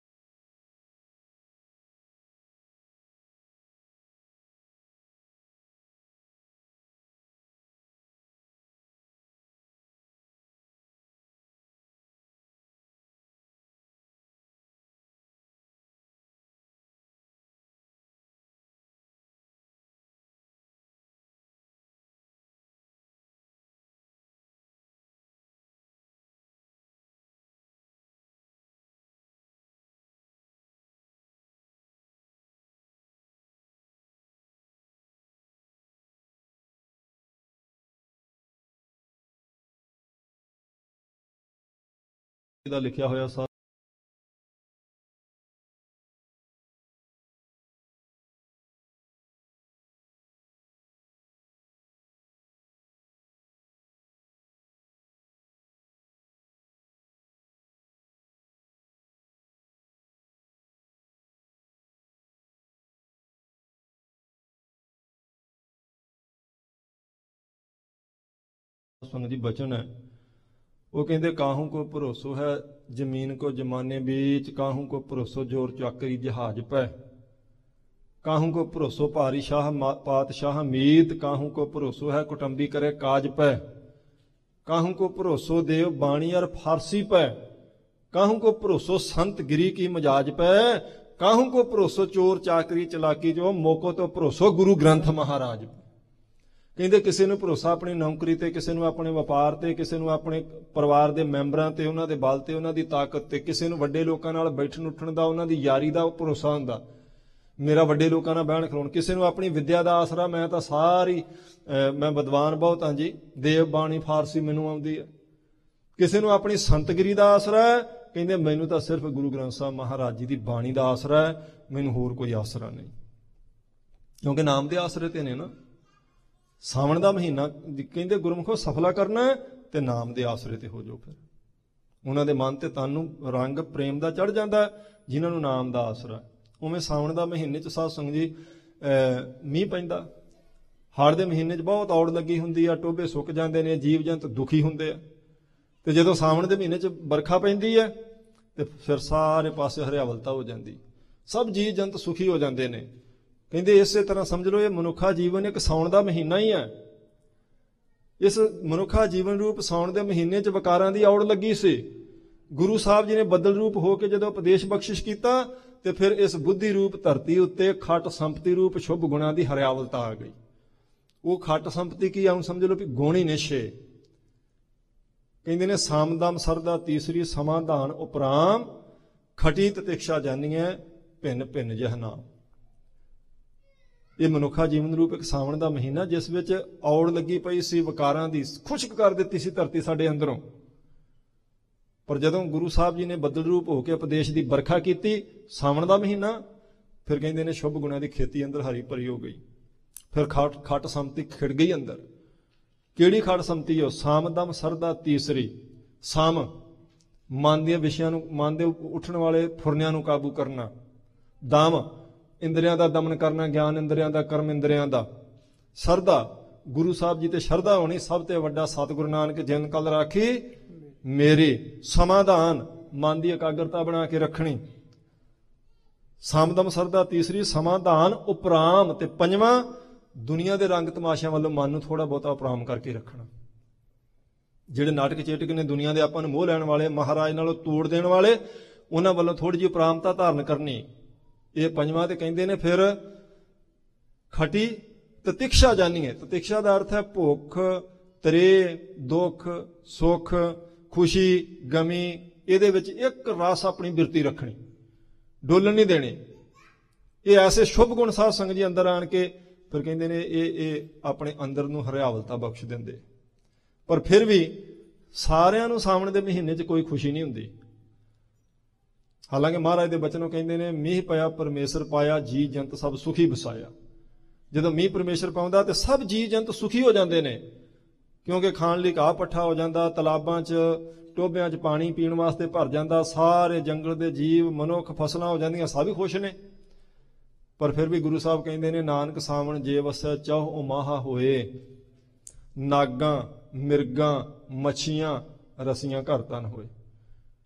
ਦਾ ਲਿਖਿਆ ਹੋਇਆ ਸਾਰਾ ਸੰਗਤ ਜੀ ਬਚਨ ਹੈ। ਉਹ ਕਹਿੰਦੇ ਕਾਹੂ ਕੋ ਭਰੋਸੋ ਹੈ ਜ਼ਮੀਨ ਕੋ ਜਮਾਨੇ ਵਿੱਚ, ਕਾਹੂ ਕੋ ਭਰੋਸੋ ਜੋਰ ਚਾਕਰੀ ਜਹਾਜ਼ ਪੈ, ਕਾਹੂ ਕੋ ਭਰੋਸੋ ਭਾਰੀ ਸ਼ਾਹ ਪਾਤਸ਼ਾਹ ਮੀਤ, ਕਾਹੂ ਕੋ ਭਰੋਸੋ ਹੈ ਕੁਟੰਬੀ ਕਰੇ ਕਾਜ ਪੈ, ਕਾਹੂ ਕੋ ਭਰੋਸੋ ਦੇਵ ਬਾਣੀ ਅਰ ਫਾਰਸੀ ਪੈ, ਕਾਹੂ ਕੋ ਭਰੋਸੋ ਸੰਤ ਗਿਰੀ ਕੀ ਮਜਾਜ ਪੈ, ਕਾਹੂ ਕੋ ਭਰੋਸੋ ਚੋਰ ਚਾਕਰੀ ਚਲਾਕੀ ਜੋ, ਮੌਕੋ ਤੋਂ ਭਰੋਸੋ ਗੁਰੂ ਗ੍ਰੰਥ ਮਹਾਰਾਜ। ਕਹਿੰਦੇ ਕਿਸੇ ਨੂੰ ਭਰੋਸਾ ਆਪਣੀ ਨੌਕਰੀ ਤੇ, ਕਿਸੇ ਨੂੰ ਆਪਣੇ ਵਪਾਰ ਤੇ, ਕਿਸੇ ਨੂੰ ਆਪਣੇ ਪਰਿਵਾਰ ਦੇ ਮੈਂਬਰਾਂ ਤੇ, ਉਹਨਾਂ ਦੇ ਬਲ ਤੇ, ਉਹਨਾਂ ਦੀ ਤਾਕਤ ਤੇ, ਕਿਸੇ ਨੂੰ ਵੱਡੇ ਲੋਕਾਂ ਨਾਲ ਬੈਠਣ ਉੱਠਣ ਦਾ, ਉਹਨਾਂ ਦੀ ਯਾਰੀ ਦਾ ਭਰੋਸਾ ਹੁੰਦਾ, ਮੇਰਾ ਵੱਡੇ ਲੋਕਾਂ ਨਾਲ ਬਹਿਣ ਖਲੋਣ, ਕਿਸੇ ਨੂੰ ਆਪਣੀ ਵਿੱਦਿਆ ਦਾ ਆਸਰਾ, ਮੈਂ ਤਾਂ ਸਾਰੀ ਮੈਂ ਵਿਦਵਾਨ ਬਹੁਤ ਹਾਂ ਜੀ, ਦੇਵ ਬਾਣੀ ਫਾਰਸੀ ਮੈਨੂੰ ਆਉਂਦੀ ਹੈ, ਕਿਸੇ ਨੂੰ ਆਪਣੀ ਸੰਤਗਿਰੀ ਦਾ ਆਸਰਾ ਹੈ, ਕਹਿੰਦੇ ਮੈਨੂੰ ਤਾਂ ਸਿਰਫ ਗੁਰੂ ਗ੍ਰੰਥ ਸਾਹਿਬ ਮਹਾਰਾਜ ਜੀ ਦੀ ਬਾਣੀ ਦਾ ਆਸਰਾ ਹੈ, ਮੈਨੂੰ ਹੋਰ ਕੋਈ ਆਸਰਾ ਨਹੀਂ, ਕਿਉਂਕਿ ਨਾਮ ਦੇ ਆਸਰੇ ਤੇ ਨੇ ਨਾ। ਸਾਵਣ ਦਾ ਮਹੀਨਾ ਕਹਿੰਦੇ ਗੁਰਮੁਖੋ ਸਫਲਾ ਕਰਨਾ ਤੇ ਨਾਮ ਦੇ ਆਸਰੇ ਤੇ ਹੋ ਜਾਓ, ਫਿਰ ਉਹਨਾਂ ਦੇ ਮਨ ਤੇ ਤਨ ਨੂੰ ਰੰਗ ਪ੍ਰੇਮ ਦਾ ਚੜ ਜਾਂਦਾ ਜਿਨ੍ਹਾਂ ਨੂੰ ਨਾਮ ਦਾ ਆਸਰਾ। ਉਵੇਂ ਸਾਵਣ ਦਾ ਮਹੀਨੇ 'ਚ ਸਾਧ ਸੰਗਤ ਜੀ ਮੀਂਹ ਪੈਂਦਾ, ਹਾੜ ਦੇ ਮਹੀਨੇ 'ਚ ਬਹੁਤ ਔੜ ਲੱਗੀ ਹੁੰਦੀ ਆ, ਟੋਭੇ ਸੁੱਕ ਜਾਂਦੇ ਨੇ, ਜੀਵ ਜੰਤ ਦੁਖੀ ਹੁੰਦੇ ਆ, ਤੇ ਜਦੋਂ ਸਾਵਣ ਦੇ ਮਹੀਨੇ 'ਚ ਵਰਖਾ ਪੈਂਦੀ ਹੈ ਤੇ ਫਿਰ ਸਾਰੇ ਪਾਸੇ ਹਰਿਆਵਲਤਾ ਹੋ ਜਾਂਦੀ, ਸਭ ਜੀਵ ਜੰਤ ਸੁਖੀ ਹੋ ਜਾਂਦੇ ਨੇ। ਕਹਿੰਦੇ ਇਸੇ ਤਰ੍ਹਾਂ ਸਮਝ ਲਓ ਇਹ ਮਨੁੱਖਾ ਜੀਵਨ ਇੱਕ ਸਾਉਣ ਦਾ ਮਹੀਨਾ ਹੀ ਹੈ। ਇਸ ਮਨੁੱਖਾ ਜੀਵਨ ਰੂਪ ਸਾਉਣ ਦੇ ਮਹੀਨੇ 'ਚ ਵਿਕਾਰਾਂ ਦੀ ਔੜ ਲੱਗੀ ਸੀ। ਗੁਰੂ ਸਾਹਿਬ ਜੀ ਨੇ ਬੱਦਲ ਰੂਪ ਹੋ ਕੇ ਜਦੋਂ ਉਪਦੇਸ਼ ਬਖਸ਼ਿਸ਼ ਕੀਤਾ ਤੇ ਫਿਰ ਇਸ ਬੁੱਧੀ ਰੂਪ ਧਰਤੀ ਉੱਤੇ ਖੱਟ ਸੰਪਤੀ ਰੂਪ ਸ਼ੁਭ ਗੁਣਾਂ ਦੀ ਹਰਿਆਵਲਤਾ ਆ ਗਈ। ਉਹ ਖੱਟ ਸੰਪਤੀ ਕੀ ਆਉਂ ਸਮਝ ਲਓ ਵੀ ਗੁਣੀ ਨਿਸ਼ੇ। ਕਹਿੰਦੇ ਨੇ ਸਾਮਦਮ ਸਰਦਾ ਤੀਸਰੀ ਸਮਾਧਾਨ ਉਪਰਾਮ, ਖਟੀ ਤਤਿਕਸ਼ਾ ਜਾਨੀਐ ਭਿੰਨ ਭਿੰਨ ਜਹ ਨਾਮ। ਇਹ ਮਨੁੱਖਾ ਜੀਵਨ ਰੂਪ ਇੱਕ ਸਾਵਣ ਦਾ ਮਹੀਨਾ ਜਿਸ ਵਿੱਚ ਔੜ ਲੱਗੀ ਪਈ ਸੀ, ਵਿਕਾਰਾਂ ਦੀ ਖੁਸ਼ਕ ਕਰ ਦਿੱਤੀ ਸੀ ਧਰਤੀ ਸਾਡੇ ਅੰਦਰੋਂ। ਪਰ ਜਦੋਂ ਗੁਰੂ ਸਾਹਿਬ ਜੀ ਨੇ ਬੱਦਲ ਰੂਪ ਹੋ ਕੇ ਉਪਦੇਸ਼ ਦੀ ਵਰਖਾ ਕੀਤੀ, ਸਾਵਣ ਦਾ ਮਹੀਨਾ, ਫਿਰ ਕਹਿੰਦੇ ਨੇ ਸ਼ੁਭ ਗੁਣਾਂ ਦੀ ਖੇਤੀ ਅੰਦਰ ਹਰੀ ਭਰੀ ਹੋ ਗਈ। ਫਿਰ ਖੱਟ ਖੱਟ ਸੰਪਤੀ ਖਿੜ ਗਈ ਅੰਦਰ। ਕਿਹੜੀ ਖੱਟ ਸੰਪਤੀ ਹੋ? ਸਾਮਦਮ ਸਰਦਾ ਤੀਸਰੀ। ਸਾਮ ਮਨ ਦੇ ਵਿਸ਼ਿਆਂ ਨੂੰ, ਮਨ ਦੇ ਉੱਠਣ ਵਾਲੇ ਫੁਰਨਿਆਂ ਨੂੰ ਕਾਬੂ ਕਰਨਾ। ਦਮ ਇੰਦਰੀਆਂ ਦਾ ਦਮਨ ਕਰਨਾ, ਗਿਆਨ ਇੰਦਰੀਆਂ ਦਾ, ਕਰਮ ਇੰਦਰੀਆਂ ਦਾ। ਸਰਦਾ ਗੁਰੂ ਸਾਹਿਬ ਜੀ ਤੇ ਸ਼ਰਧਾ ਹੋਣੀ, ਸਭ ਤੇ ਵੱਡਾ ਸਤਿਗੁਰੂ ਨਾਨਕ ਜਿਨ ਕਲ ਰਾਖੀ ਮੇਰੀ। ਸਮਾਧਾਨ ਮਨ ਦੀ ਇਕਾਗਰਤਾ ਬਣਾ ਕੇ ਰੱਖਣੀ। ਸਾਮਦਮ ਸਰਦਾ ਤੀਸਰੀ, ਸਮਾਧਾਨ ਉਪਰਾਮ, ਤੇ ਪੰਜਵਾਂ ਦੁਨੀਆ ਦੇ ਰੰਗ ਤਮਾਸ਼ਿਆਂ ਵੱਲੋਂ ਮਨ ਨੂੰ ਥੋੜਾ ਬਹੁਤਾ ਉਪਰਾਮ ਕਰਕੇ ਰੱਖਣਾ। ਜਿਹੜੇ ਨਾਟਕ ਚੇਟਕ ਨੇ ਦੁਨੀਆ ਦੇ ਆਪਾਂ ਨੂੰ ਮੋਹ ਲੈਣ ਵਾਲੇ, ਮਹਾਰਾਜ ਨਾਲੋਂ ਤੋੜ ਦੇਣ ਵਾਲੇ, ਉਹਨਾਂ ਵੱਲੋਂ ਥੋੜੀ ਜਿਹੀ ਉਪਰਾਮਤਾ ਧਾਰਨ ਕਰਨੀ। ਇਹ ਪੰਜਵਾਂ ਤੇ ਕਹਿੰਦੇ ਨੇ ਫਿਰ ਖਟੀ ਤਤਿਕਸ਼ਾ ਜਾਨੀਏ। ਤਤਿਕਸ਼ਾ ਦਾ ਅਰਥ ਹੈ ਭੁੱਖ, ਤਰੇ, ਦੁੱਖ, ਸੁੱਖ, ਖੁਸ਼ੀ, ਗਮੀ। ਇਹਦੇ ਵਿੱਚ ਇੱਕ ਰਸ ਆਪਣੀ ਬਿਰਤੀ ਰੱਖਣੀ, ਡੋਲਣ ਨਹੀਂ ਦੇਣੀ। ਇਹ ਐਸੇ ਸ਼ੁਭ ਗੁਣ ਸਾਧ ਸੰਗਤ ਜੀ ਅੰਦਰ ਆਣ ਕੇ ਫਿਰ ਕਹਿੰਦੇ ਨੇ ਇਹ ਇਹ ਆਪਣੇ ਅੰਦਰ ਨੂੰ ਹਰਿਆਵਲਤਾ ਬਖਸ਼ ਦਿੰਦੇ। ਪਰ ਫਿਰ ਵੀ ਸਾਰਿਆਂ ਨੂੰ ਸਾਵਣ ਦੇ ਮਹੀਨੇ 'ਚ ਕੋਈ ਖੁਸ਼ੀ ਨਹੀਂ ਹੁੰਦੀ। ਹਾਲਾਂਕਿ ਮਹਾਰਾਜ ਦੇ ਬਚਨੋਂ ਕਹਿੰਦੇ ਨੇ ਮੀਂਹ ਪਿਆ ਪਰਮੇਸ਼ਰ ਪਾਇਆ, ਜੀ ਜੰਤ ਸਭ ਸੁਖੀ ਵਸਾਇਆ। ਜਦੋਂ ਮੀਂਹ ਪਰਮੇਸ਼ਰ ਪਾਉਂਦਾ ਤੇ ਸਭ ਜੀ ਜੰਤ ਸੁਖੀ ਹੋ ਜਾਂਦੇ ਨੇ, ਕਿਉਂਕਿ ਖਾਣ ਲਈ ਘਾਹ ਪੱਠਾ ਹੋ ਜਾਂਦਾ, ਤਲਾਬਾਂ 'ਚ ਟੋਭਿਆਂ 'ਚ ਪਾਣੀ ਪੀਣ ਵਾਸਤੇ ਭਰ ਜਾਂਦਾ, ਸਾਰੇ ਜੰਗਲ ਦੇ ਜੀਵ, ਮਨੁੱਖ, ਫਸਲਾਂ ਹੋ ਜਾਂਦੀਆਂ, ਸਭ ਹੀ ਖੁਸ਼ ਨੇ। ਪਰ ਫਿਰ ਵੀ ਗੁਰੂ ਸਾਹਿਬ ਕਹਿੰਦੇ ਨੇ ਨਾਨਕ ਸਾਵਣ ਜੇ ਵਸੈ ਚਹੁ ਉਮਾਹਾ ਹੋਏ, ਨਾਗਾਂ, ਮਿਰਗਾਂ, ਮੱਛੀਆਂ, ਰਸੀਆਂ ਘਰ ਤਨ ਹੋਏ।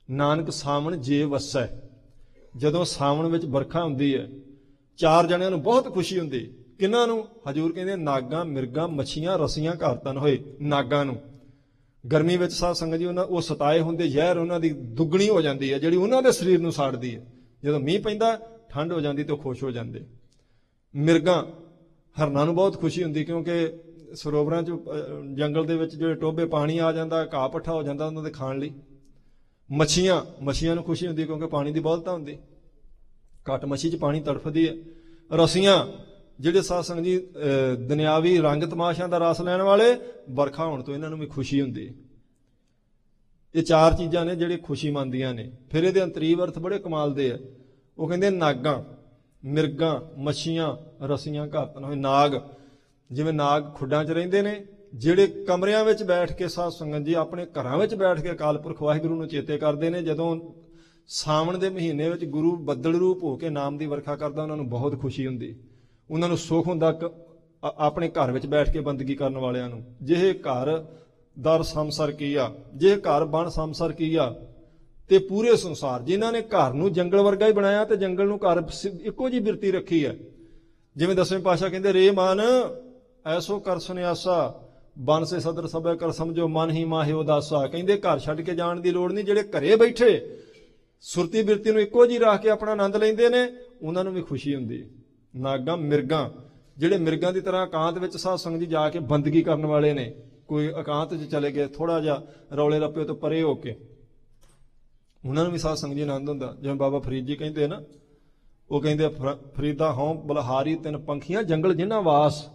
ਨਾਨਕ ਸਾਵਣ ਜੇ ਵਸੈ। ਜਦੋਂ ਸਾਵਣ ਵਿੱਚ ਵਰਖਾ ਹੁੰਦੀ ਹੈ, ਚਾਰ ਜਣਿਆਂ ਨੂੰ ਬਹੁਤ ਖੁਸ਼ੀ ਹੁੰਦੀ। ਕਿਹਨਾਂ ਨੂੰ? ਹਜੂਰ ਕਹਿੰਦੇ ਨਾਗਾਂ, ਮਿਰਗਾਂ, ਮੱਛੀਆਂ, ਰਸੀਆਂ ਘਰ ਤਨ ਹੋਏ। ਨਾਗਾਂ ਨੂੰ ਗਰਮੀ ਵਿੱਚ ਸਾਧ ਸੰਗਤ ਜੀ ਉਹਨਾਂ ਉਹ ਸਤਾਏ ਹੁੰਦੇ, ਜ਼ਹਿਰ ਉਹਨਾਂ ਦੀ ਦੁੱਗਣੀ ਹੋ ਜਾਂਦੀ ਹੈ, ਜਿਹੜੀ ਉਹਨਾਂ ਦੇ ਸਰੀਰ ਨੂੰ ਸਾੜਦੀ ਹੈ। ਜਦੋਂ ਮੀਂਹ ਪੈਂਦਾ ਠੰਡ ਹੋ ਜਾਂਦੀ ਤੇ ਉਹ ਖੁਸ਼ ਹੋ ਜਾਂਦੇ। ਮਿਰਗਾਂ, ਹਰਨਾਂ ਨੂੰ ਬਹੁਤ ਖੁਸ਼ੀ ਹੁੰਦੀ, ਕਿਉਂਕਿ ਸਰੋਵਰਾਂ 'ਚ ਜੰਗਲ ਦੇ ਵਿੱਚ ਜਿਹੜੇ ਟੋਭੇ ਪਾਣੀ ਆ ਜਾਂਦਾ, ਘਾਹ ਪੱਠਾ ਹੋ ਜਾਂਦਾ ਉਹਨਾਂ ਦੇ ਖਾਣ ਲਈ। ਮੱਛੀਆਂ, ਮੱਛੀਆਂ ਨੂੰ ਖੁਸ਼ੀ ਹੁੰਦੀ ਕਿਉਂਕਿ ਪਾਣੀ ਦੀ ਬਹੁਲਤਾ ਹੁੰਦੀ, ਘੱਟ ਮੱਛੀ 'ਚ ਪਾਣੀ ਤੜਫਦੀ ਹੈ। ਰਸੀਆਂ, ਜਿਹੜੇ ਸਾਧ ਸੰਗਤ ਜੀ ਦੁਨਿਆਵੀ ਰੰਗ ਤਮਾਸ਼ਿਆਂ ਦਾ ਰਸ ਲੈਣ ਵਾਲੇ, ਵਰਖਾ ਹੋਣ ਤੋਂ ਇਹਨਾਂ ਨੂੰ ਵੀ ਖੁਸ਼ੀ ਹੁੰਦੀ। ਇਹ ਚਾਰ ਚੀਜ਼ਾਂ ਨੇ ਜਿਹੜੇ ਖੁਸ਼ੀ ਮੰਨਦੀਆਂ ਨੇ। ਫਿਰ ਇਹਦੇ ਅੰਤਰੀਵ ਅਰਥ ਬੜੇ ਕਮਾਲ ਦੇ ਆ। ਉਹ ਕਹਿੰਦੇ ਨਾਗਾਂ, ਮਿਰਗਾਂ, ਮੱਛੀਆਂ, ਰਸੀਆਂ ਘਰ ਤਨ ਹੋਏ। ਨਾਗ, ਜਿਵੇਂ ਨਾਗ ਖੁੱਡਾਂ 'ਚ ਰਹਿੰਦੇ ਨੇ, ਜਿਹੜੇ ਕਮਰਿਆਂ ਵਿੱਚ ਬੈਠ ਕੇ ਸਾਧ ਸੰਗਤ ਜੀ ਆਪਣੇ ਘਰਾਂ ਵਿੱਚ ਬੈਠ ਕੇ ਅਕਾਲ ਪੁਰਖ ਵਾਹਿਗੁਰੂ ਨੂੰ ਚੇਤੇ ਕਰਦੇ ਨੇ। ਜਦੋਂ ਸਾਵਣ ਦੇ ਮਹੀਨੇ ਵਿੱਚ ਗੁਰੂ ਬੱਦਲ ਰੂਪ ਹੋ ਕੇ ਨਾਮ ਦੀ ਵਰਖਾ ਕਰਦਾ, ਉਹਨਾਂ ਨੂੰ ਬਹੁਤ ਖੁਸ਼ੀ ਹੁੰਦੀ, ਉਹਨਾਂ ਨੂੰ ਸੁੱਖ ਹੁੰਦਾ ਆਪਣੇ ਘਰ ਵਿੱਚ ਬੈਠ ਕੇ ਬੰਦਗੀ ਕਰਨ ਵਾਲਿਆਂ ਨੂੰ। ਜਿਹੇ ਘਰ ਦਰ ਸੰਸਰ ਕੀਆ, ਜੇ ਘਰ ਬਣ ਸੰਸਰ ਕੀਆ, ਤੇ ਪੂਰੇ ਸੰਸਾਰ ਜਿਨ੍ਹਾਂ ਨੇ ਘਰ ਨੂੰ ਜੰਗਲ ਵਰਗਾ ਹੀ ਬਣਾਇਆ ਤੇ ਜੰਗਲ ਨੂੰ ਘਰ ਇੱਕੋ ਜਿਹੀ ਬਿਰਤੀ ਰੱਖੀ ਹੈ। ਜਿਵੇਂ ਦਸਵੇਂ ਪਾਤਸ਼ਾਹ ਕਹਿੰਦੇ ਰੇ ਮਨ ਐਸੋ ਕਰ ਸੁਨਿਆਸਾ, ਬਨ ਸੇ ਸਦਰ ਸਭੈ ਕਰ ਸਮਝੋ ਮਨ ਹੀ ਮਾਹੇ ਉਦਾਸਾ। ਕਹਿੰਦੇ ਘਰ ਛੱਡ ਕੇ ਜਾਣ ਦੀ ਲੋੜ ਨਹੀਂ। ਜਿਹੜੇ ਘਰੇ ਬੈਠੇ ਸੁਰਤੀ ਬਿਰਤੀ ਨੂੰ ਇੱਕੋ ਜਿਹੀ ਰੱਖ ਕੇ ਆਪਣਾ ਆਨੰਦ ਲੈਂਦੇ ਨੇ, ਉਹਨਾਂ ਨੂੰ ਵੀ ਖੁਸ਼ੀ ਹੁੰਦੀ। ਨਾਗਾਂ, ਮਿਰਗਾਂ, ਜਿਹੜੇ ਮਿਰਗਾਂ ਦੀ ਤਰ੍ਹਾਂ ਇਕਾਂਤ ਵਿੱਚ ਸਾਧ ਸੰਗਤ ਜੀ ਜਾ ਕੇ ਬੰਦਗੀ ਕਰਨ ਵਾਲੇ ਨੇ। ਕੋਈ ਇਕਾਂਤ 'ਚ ਚਲੇ ਗਏ, ਥੋੜਾ ਜਿਹਾ ਰੌਲੇ ਰੱਪੇ ਤੋਂ ਪਰੇ ਹੋ ਕੇ, ਉਹਨਾਂ ਨੂੰ ਵੀ ਸਾਧ ਸੰਗਤ ਜੀ ਆਨੰਦ ਹੁੰਦਾ। ਜਿਵੇਂ ਬਾਬਾ ਫਰੀਦ ਜੀ ਕਹਿੰਦੇ ਨਾ, ਉਹ ਕਹਿੰਦੇ ਫਰੀਦਾ ਹੋਂ ਬਲਹਾਰੀ ਤਿੰਨ ਪੰਖੀਆਂ ਜੰਗਲ ਜਿਨ੍ਹਾਂ ਵਾਸ।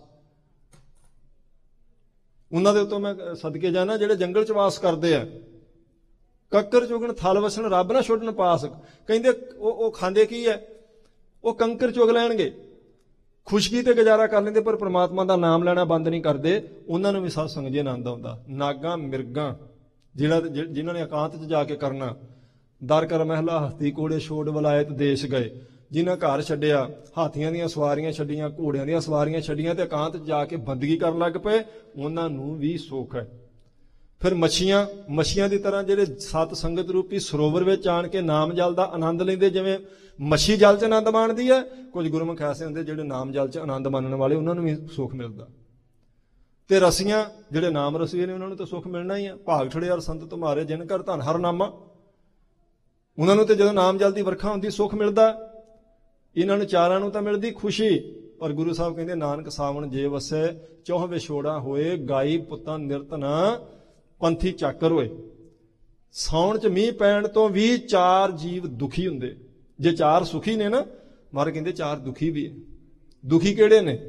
ਉਹਨਾਂ ਦੇ ਉੱਤੋਂ ਮੈਂ ਸਦਕੇ ਜਾਣਾ ਜਿਹੜੇ ਜੰਗਲ 'ਚ ਵਾਸ ਕਰਦੇ ਆ। ਕੱਕਰ ਚੁਗਣ ਥਲ ਵਸਣ ਰੱਬ ਨਾ ਛੁੱਟਣ ਪਾਸ। ਕਹਿੰਦੇ ਉਹ ਉਹ ਖਾਂਦੇ ਕੀ ਹੈ? ਉਹ ਕੰਕਰ ਚੁਗ ਲੈਣਗੇ, ਖੁਸ਼ਕੀ ਤੇ ਗੁਜ਼ਾਰਾ ਕਰ ਲੈਂਦੇ, ਪਰ ਪ੍ਰਮਾਤਮਾ ਦਾ ਨਾਮ ਲੈਣਾ ਬੰਦ ਨਹੀਂ ਕਰਦੇ। ਉਹਨਾਂ ਨੂੰ ਵੀ ਸਾਧ ਸੰਗਤ ਜੀ ਆਨੰਦ ਆਉਂਦਾ। ਨਾਗਾਂ, ਮਿਰਗਾਂ, ਜਿਹੜਾ ਜਿਨ੍ਹਾਂ ਨੇ ਇਕਾਂਤ 'ਚ ਜਾ ਕੇ ਕਰਨਾ। ਦਰ ਕਰ ਮਹਿਲਾ ਹਸਤੀ ਕੋੜੇ ਛੋੜ ਵਲਾਇਤ ਦੇਸ਼ ਗਏ, ਜਿਨ੍ਹਾਂ ਘਰ ਛੱਡਿਆ, ਹਾਥੀਆਂ ਦੀਆਂ ਸਵਾਰੀਆਂ ਛੱਡੀਆਂ, ਘੋੜਿਆਂ ਦੀਆਂ ਸਵਾਰੀਆਂ ਛੱਡੀਆਂ ਤੇ ਇਕਾਂਤ 'ਚ ਜਾ ਕੇ ਬੰਦਗੀ ਕਰਨ ਲੱਗ ਪਏ, ਉਹਨਾਂ ਨੂੰ ਵੀ ਸੁੱਖ ਹੈ। ਫਿਰ ਮੱਛੀਆਂ, ਮੱਛੀਆਂ ਦੀ ਤਰ੍ਹਾਂ ਜਿਹੜੇ ਸਤ ਸੰਗਤ ਰੂਪੀ ਸਰੋਵਰ ਵਿੱਚ ਆਣ ਕੇ ਨਾਮ ਜਲ ਦਾ ਆਨੰਦ ਲੈਂਦੇ। ਜਿਵੇਂ ਮੱਛੀ ਜਲ 'ਚ ਆਨੰਦ ਮਾਣਦੀ ਹੈ, ਕੁਝ ਗੁਰਮੁਖ ਐਸੇ ਹੁੰਦੇ ਜਿਹੜੇ ਨਾਮ ਜਲ 'ਚ ਆਨੰਦ ਮਾਣਨ ਵਾਲੇ, ਉਹਨਾਂ ਨੂੰ ਵੀ ਸੁੱਖ ਮਿਲਦਾ। ਤੇ ਰਸੀਆਂ, ਜਿਹੜੇ ਨਾਮ ਰਸੀਏ ਨੇ, ਉਹਨਾਂ ਨੂੰ ਤਾਂ ਸੁੱਖ ਮਿਲਣਾ ਹੀ ਆ। ਭਾਗ ਠੜੇ ਹਰ ਸੰਤ ਤੁਮਾਰੇ ਜਿਨ ਕਰ ਧਨ ਹਰ ਨਾਮਾ। ਉਹਨਾਂ ਨੂੰ ਤੇ ਜਦੋਂ ਨਾਮ ਜਲ ਦੀ ਵਰਖਾ ਹੁੰਦੀ ਸੁੱਖ ਮਿਲਦਾ। ਇਹਨਾਂ ਨੂੰ ਚਾਰਾਂ ਨੂੰ ਤਾਂ ਮਿਲਦੀ ਖੁਸ਼ੀ। ਪਰ ਗੁਰੂ ਸਾਹਿਬ ਕਹਿੰਦੇ ਨਾਨਕ ਸਾਵਣ ਜੇ ਵਸੈ, ਚੌਹ ਵਿਛੋੜਾ ਹੋਏ, ਗਾਈ ਪੁੱਤਾਂ ਨਿਰਤਨਾ ਪੰਥੀ ਚਾਕਰ ਹੋਏ। ਸਾਉਣ 'ਚ ਮੀਂਹ ਪੈਣ ਤੋਂ ਵੀ ਚਾਰ ਜੀਵ ਦੁਖੀ ਹੁੰਦੇ। ਜੇ ਚਾਰ ਸੁਖੀ ਨੇ ਨਾ, ਮਹਾਰਾਜ ਕਹਿੰਦੇ ਚਾਰ ਦੁਖੀ ਵੀ ਹੈ। ਦੁਖੀ ਕਿਹੜੇ ਨੇ?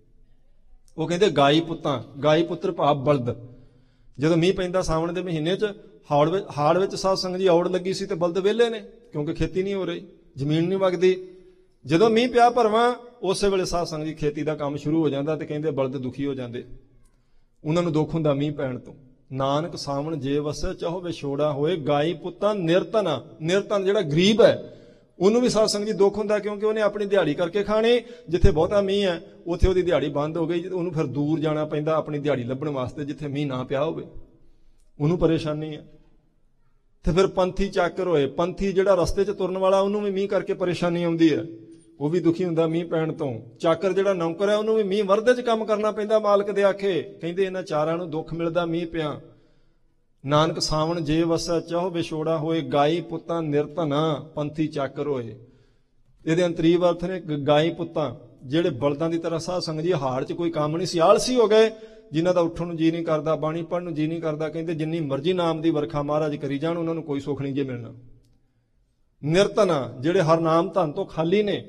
ਉਹ ਕਹਿੰਦੇ ਗਾਈ ਪੁੱਤਾਂ, ਗਾਈ ਪੁੱਤਰ ਭਾਵ ਬਲਦ। ਜਦੋਂ ਮੀਂਹ ਪੈਂਦਾ ਸਾਵਣ ਦੇ ਮਹੀਨੇ 'ਚ, ਹਾੜ ਵਿੱਚ ਹਾੜ ਵਿੱਚ ਸਾਧ ਸੰਗਤ ਜੀ ਔੜ ਲੱਗੀ ਸੀ ਤੇ ਬਲਦ ਵਿਹਲੇ ਨੇ, ਕਿਉਂਕਿ ਖੇਤੀ ਨਹੀਂ ਹੋ ਰਹੀ, ਜ਼ਮੀਨ ਨਹੀਂ ਵਗਦੀ। ਜਦੋਂ ਮੀਂਹ ਪਿਆ ਭਰਵਾਂ, ਉਸੇ ਵੇਲੇ ਸਾਧ ਸੰਗਤ ਜੀ ਖੇਤੀ ਦਾ ਕੰਮ ਸ਼ੁਰੂ ਹੋ ਜਾਂਦਾ ਤੇ ਕਹਿੰਦੇ ਬਲਦ ਦੁਖੀ ਹੋ ਜਾਂਦੇ। ਉਹਨਾਂ ਨੂੰ ਦੁੱਖ ਹੁੰਦਾ ਮੀਂਹ ਪੈਣ ਤੋਂ। ਨਾਨਕ ਸਾਵਣ ਜੇ ਵਸੈ, ਚਾਹੋ ਵਿਛੋੜਾ ਹੋਏ, ਗਾਈ ਪੁੱਤਾਂ ਨਿਰਤਨ। ਨਿਰਤਨ ਜਿਹੜਾ ਗਰੀਬ ਹੈ, ਉਹਨੂੰ ਵੀ ਸਾਧ ਸੰਗਤ ਜੀ ਦੁੱਖ ਹੁੰਦਾ, ਕਿਉਂਕਿ ਉਹਨੇ ਆਪਣੀ ਦਿਹਾੜੀ ਕਰਕੇ ਖਾਣੀ। ਜਿੱਥੇ ਬਹੁਤਾ ਮੀਂਹ ਹੈ ਉੱਥੇ ਉਹਦੀ ਦਿਹਾੜੀ ਬੰਦ ਹੋ ਗਈ, ਉਹਨੂੰ ਫਿਰ ਦੂਰ ਜਾਣਾ ਪੈਂਦਾ ਆਪਣੀ ਦਿਹਾੜੀ ਲੱਭਣ ਵਾਸਤੇ, ਜਿੱਥੇ ਮੀਂਹ ਨਾ ਪਿਆ ਹੋਵੇ। ਉਹਨੂੰ ਪਰੇਸ਼ਾਨੀ ਹੈ। ਤੇ ਫਿਰ ਪੰਥੀ ਚਾਕਰ ਹੋਏ, ਪੰਥੀ ਜਿਹੜਾ ਰਸਤੇ 'ਚ ਤੁਰਨ ਵਾਲਾ, ਉਹਨੂੰ ਵੀ ਮੀਂਹ ਕਰਕੇ ਪਰੇਸ਼ਾਨੀ ਆਉਂਦੀ ਹੈ, ਉਹ ਵੀ ਦੁਖੀ ਹੁੰਦਾ ਮੀਂਹ ਪੈਣ ਤੋਂ। ਚਾਕਰ ਜਿਹੜਾ ਨੌਕਰ ਹੈ, ਉਹਨੂੰ ਵੀ ਮੀਂਹ ਵਰਦੇ 'ਚ ਕੰਮ ਕਰਨਾ ਪੈਂਦਾ ਮਾਲਕ ਦੇ ਆਖੇ। ਕਹਿੰਦੇ ਇਹਨਾਂ ਚਾਰਾਂ ਨੂੰ ਦੁੱਖ ਮਿਲਦਾ ਮੀਂਹ ਪਿਆ। ਨਾਨਕ ਸਾਵਣ ਜੇ ਵਸੈ, ਚਾਹੋ ਵਿਛੋੜਾ ਹੋਏ, ਗਾਈ ਪੁੱਤਾਂ ਨਿਰਤਨ ਪੰਥੀ ਚਾਕਰ ਹੋਏ। ਇਹਦੇ ਅੰਤਰੀਵ ਅਰਥ ਨੇ ਗਾਈ ਪੁੱਤਾਂ, ਜਿਹੜੇ ਬਲਦਾਂ ਦੀ ਤਰ੍ਹਾਂ ਸਾਧ ਸੰਗਤ ਜੀ ਹਾੜ 'ਚ ਕੋਈ ਕੰਮ ਨਹੀਂ ਸੀ, ਆਲਸੀ ਹੋ ਗਏ, ਜਿਨ੍ਹਾਂ ਦਾ ਉੱਠਣ ਨੂੰ ਜੀ ਨਹੀਂ ਕਰਦਾ, ਬਾਣੀ ਪੜ੍ਹਨ ਨੂੰ ਜੀ ਨਹੀਂ ਕਰਦਾ। ਕਹਿੰਦੇ ਜਿੰਨੀ ਮਰਜ਼ੀ ਨਾਮ ਦੀ ਵਰਖਾ ਮਹਾਰਾਜ ਕਰੀ ਜਾਣ, ਉਹਨਾਂ ਨੂੰ ਕੋਈ ਸੁੱਖ ਨਹੀਂ ਜੇ ਮਿਲਣਾ। ਨਿਰਤਨ, ਜਿਹੜੇ ਹਰ ਨਾਮ ਧਨ ਤੋਂ ਖਾਲੀ ਨੇ,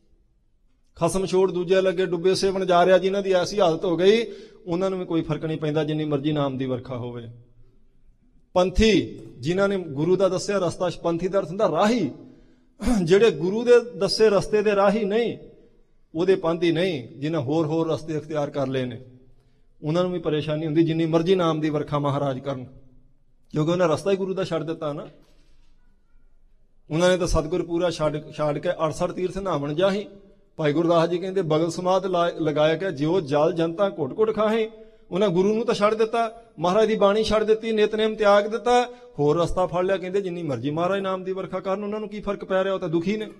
ਖਸਮ ਛੋੜ ਦੂਜੇ ਲੱਗੇ ਡੁੱਬੇ ਸੇਵਨ ਜਾ ਰਿਹਾ, ਜਿਨ੍ਹਾਂ ਦੀ ਐਸੀ ਹਾਲਤ ਹੋ ਗਈ, ਉਹਨਾਂ ਨੂੰ ਵੀ ਕੋਈ ਫਰਕ ਨਹੀਂ ਪੈਂਦਾ ਜਿੰਨੀ ਮਰਜ਼ੀ ਨਾਮ ਦੀ ਵਰਖਾ ਹੋਵੇ। ਪੰਥੀ, ਜਿਨ੍ਹਾਂ ਨੇ ਗੁਰੂ ਦਾ ਦੱਸਿਆ ਰਸਤਾ, ਪੰਥੀ ਦਾ ਅਰਥ ਹੁੰਦਾ ਰਾਹੀ। ਜਿਹੜੇ ਗੁਰੂ ਦੇ ਦੱਸੇ ਰਸਤੇ ਦੇ ਰਾਹੀ ਨਹੀਂ, ਉਹਦੇ ਪੰਥੀ ਨਹੀਂ, ਜਿਨ੍ਹਾਂ ਹੋਰ ਹੋਰ ਰਸਤੇ ਇਖਤਿਆਰ ਕਰ ਲਏ ਨੇ, ਉਹਨਾਂ ਨੂੰ ਵੀ ਪਰੇਸ਼ਾਨੀ ਹੁੰਦੀ ਜਿੰਨੀ ਮਰਜ਼ੀ ਨਾਮ ਦੀ ਵਰਖਾ ਮਹਾਰਾਜ ਕਰਨ, ਕਿਉਂਕਿ ਉਹਨਾਂ ਰਸਤਾ ਹੀ ਗੁਰੂ ਦਾ ਛੱਡ ਦਿੱਤਾ ਨਾ। ਉਹਨਾਂ ਨੇ ਤਾਂ ਸਤਿਗੁਰ ਪੂਰਾ ਛੱਡ ਛੱਡ ਕੇ ਅੜਸਠ ਤੀਰਥ ਨਹਾਵਣ ਜਾਹੀ। ਭਾਈ ਗੁਰਦਾਸ ਜੀ ਕਹਿੰਦੇ ਬਗਲ ਸਮਾਧ ਲਗਾਇਆ ਕਿ ਜਿਉ ਜਲ ਜਨਤਾ ਘੁੱਟ ਘੁੱਟ ਖਾਹੇ। ਉਹਨਾਂ ਗੁਰੂ ਨੂੰ ਤਾਂ ਛੱਡ ਦਿੱਤਾ, ਮਹਾਰਾਜ ਦੀ ਬਾਣੀ ਛੱਡ ਦਿੱਤੀ, ਨਿਤਨੇਮ ਤਿਆਗ ਦਿੱਤਾ, ਹੋਰ ਰਸਤਾ ਫੜ ਲਿਆ। ਕਹਿੰਦੇ ਜਿੰਨੀ ਮਰਜ਼ੀ ਮਹਾਰਾਜ ਨਾਮ ਦੀ ਵਰਖਾ ਕਰਨ, ਉਹਨਾਂ ਨੂੰ ਕੀ ਫਰਕ ਪੈ ਰਿਹਾ, ਉਹ ਤਾਂ ਦੁਖੀ ਨੇ।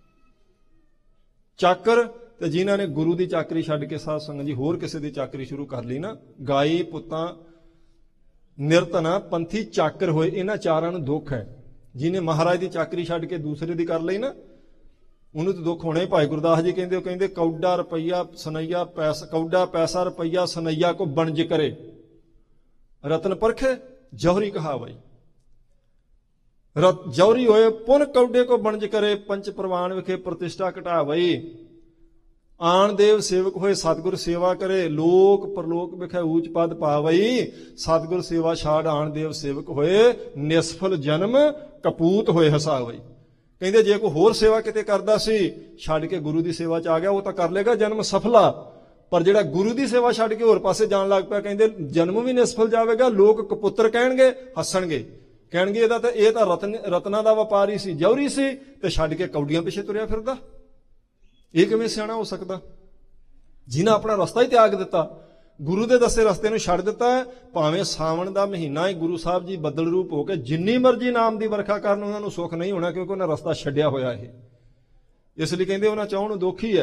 ਚਾਕਰ ਤੇ ਜਿਨ੍ਹਾਂ ਨੇ ਗੁਰੂ ਦੀ ਚਾਕਰੀ ਛੱਡ ਕੇ ਸਾਧ ਸੰਗਤ ਜੀ ਹੋਰ ਕਿਸੇ ਦੀ ਚਾਕਰੀ ਸ਼ੁਰੂ ਕਰ ਲਈ ਨਾ, ਗਾਈ ਪੁੱਤਾਂ ਨਿਰਤਨਾ ਪੰਥੀ ਚਾਕਰ ਹੋਏ, ਇਹਨਾਂ ਚਾਰਾਂ ਨੂੰ ਦੁੱਖ ਹੈ। ਜਿਹਨੇ ਮਹਾਰਾਜ ਦੀ ਚਾਕਰੀ ਛੱਡ ਕੇ ਦੂਸਰੇ ਦੀ ਕਰ ਲਈ ਨਾ, ਉਹਨੂੰ ਤਾਂ ਦੁੱਖ ਹੋਣਾ ਹੀ। ਭਾਈ ਗੁਰਦਾਸ ਜੀ ਕਹਿੰਦੇ, ਉਹ ਕਹਿੰਦੇ ਕੌਡਾ ਰੁਪਈਆ ਸੁਨਈਆ ਪੈਸਾ, ਕੌਡਾ ਪੈਸਾ ਰੁਪਈਆ ਸੁਨਈਆ ਕੋ ਬਣਜ ਕਰੇ, ਰਤਨ ਪਰਖੇ ਜੌਹਰੀ ਕਹਾਵਈ। ਰਤ ਜੌਹਰੀ ਹੋਏ ਪੁਨ ਕੌਡੇ ਕੋ ਬਣਜ ਕਰੇ, ਪੰਚ ਪ੍ਰਵਾਨ ਵਿਖੇ ਪ੍ਰਤਿਸ਼ਠਾ ਘਟਾਵਈ। ਆਣ ਦੇਵ ਸੇਵਕ ਹੋਏ ਸਤਿਗੁਰ ਸੇਵਾ ਕਰੇ, ਲੋਕ ਪਰਲੋਕ ਵਿਖੇ ਊਚ ਪਦ ਪਾਵਈ। ਸਤਿਗੁਰ ਸੇਵਾ ਛਾੜ ਆਣ ਦੇਵ ਸੇਵਕ ਹੋਏ, ਨਿਸਫਲ ਜਨਮ ਕਪੂਤ ਹੋਏ ਹਸਾਵਈ। ਕਹਿੰਦੇ ਜੇ ਕੋਈ ਹੋਰ ਸੇਵਾ ਕਿਤੇ ਕਰਦਾ ਸੀ, ਛੱਡ ਕੇ ਗੁਰੂ ਦੀ ਸੇਵਾ ਚ ਆ ਗਿਆ, ਉਹ ਤਾਂ ਕਰ ਲੇਗਾ ਜਨਮ ਸਫਲਾ। ਪਰ ਜਿਹੜਾ ਗੁਰੂ ਦੀ ਸੇਵਾ ਛੱਡ ਕੇ ਹੋਰ ਪਾਸੇ ਜਾਣ ਲੱਗ ਪਿਆ, ਕਹਿੰਦੇ ਜਨਮ ਵੀ ਨਿਸਫਲ ਜਾਵੇਗਾ। ਲੋਕ ਕਪੁੱਤਰ ਕਹਿਣਗੇ, ਹੱਸਣਗੇ, ਕਹਿਣਗੇ ਇਹਦਾ ਤਾਂ ਇਹ ਤਾਂ ਰਤਨ ਰਤਨਾਂ ਦਾ ਵਪਾਰੀ ਸੀ, ਜੌਹਰੀ ਸੀ, ਤੇ ਛੱਡ ਕੇ ਕੌਡੀਆਂ ਪਿੱਛੇ ਤੁਰਿਆ ਫਿਰਦਾ। ਇਹ ਕਿਵੇਂ ਸਿਆਣਾ ਹੋ ਸਕਦਾ? ਜਿਨ੍ਹਾਂ ਆਪਣਾ ਰਸਤਾ ਹੀ ਤਿਆਗ ਦਿੱਤਾ, ਗੁਰੂ ਦੇ ਦੱਸੇ ਰਸਤੇ ਨੂੰ ਛੱਡ ਦਿੱਤਾ। ਭਾਵੇਂ ਸਾਵਣ ਦਾ ਮਹੀਨਾ ਹੀ ਗੁਰੂ ਸਾਹਿਬ ਜੀ ਬੱਦਲ ਰੂਪ ਹੋ ਕੇ ਜਿੰਨੀ ਮਰਜ਼ੀ ਨਾਮ ਦੀ ਵਰਖਾ ਕਰਨ, ਉਹਨਾਂ ਨੂੰ ਸੁੱਖ ਨਹੀਂ ਹੋਣਾ, ਕਿਉਂਕਿ ਉਹਨਾਂ ਰਸਤਾ ਛੱਡਿਆ ਹੋਇਆ ਇਹ। ਇਸ ਲਈ ਕਹਿੰਦੇ ਉਹਨਾਂ ਚਾਹੁਣ ਨੂੰ ਦੁੱਖ ਹੀ ਹੈ।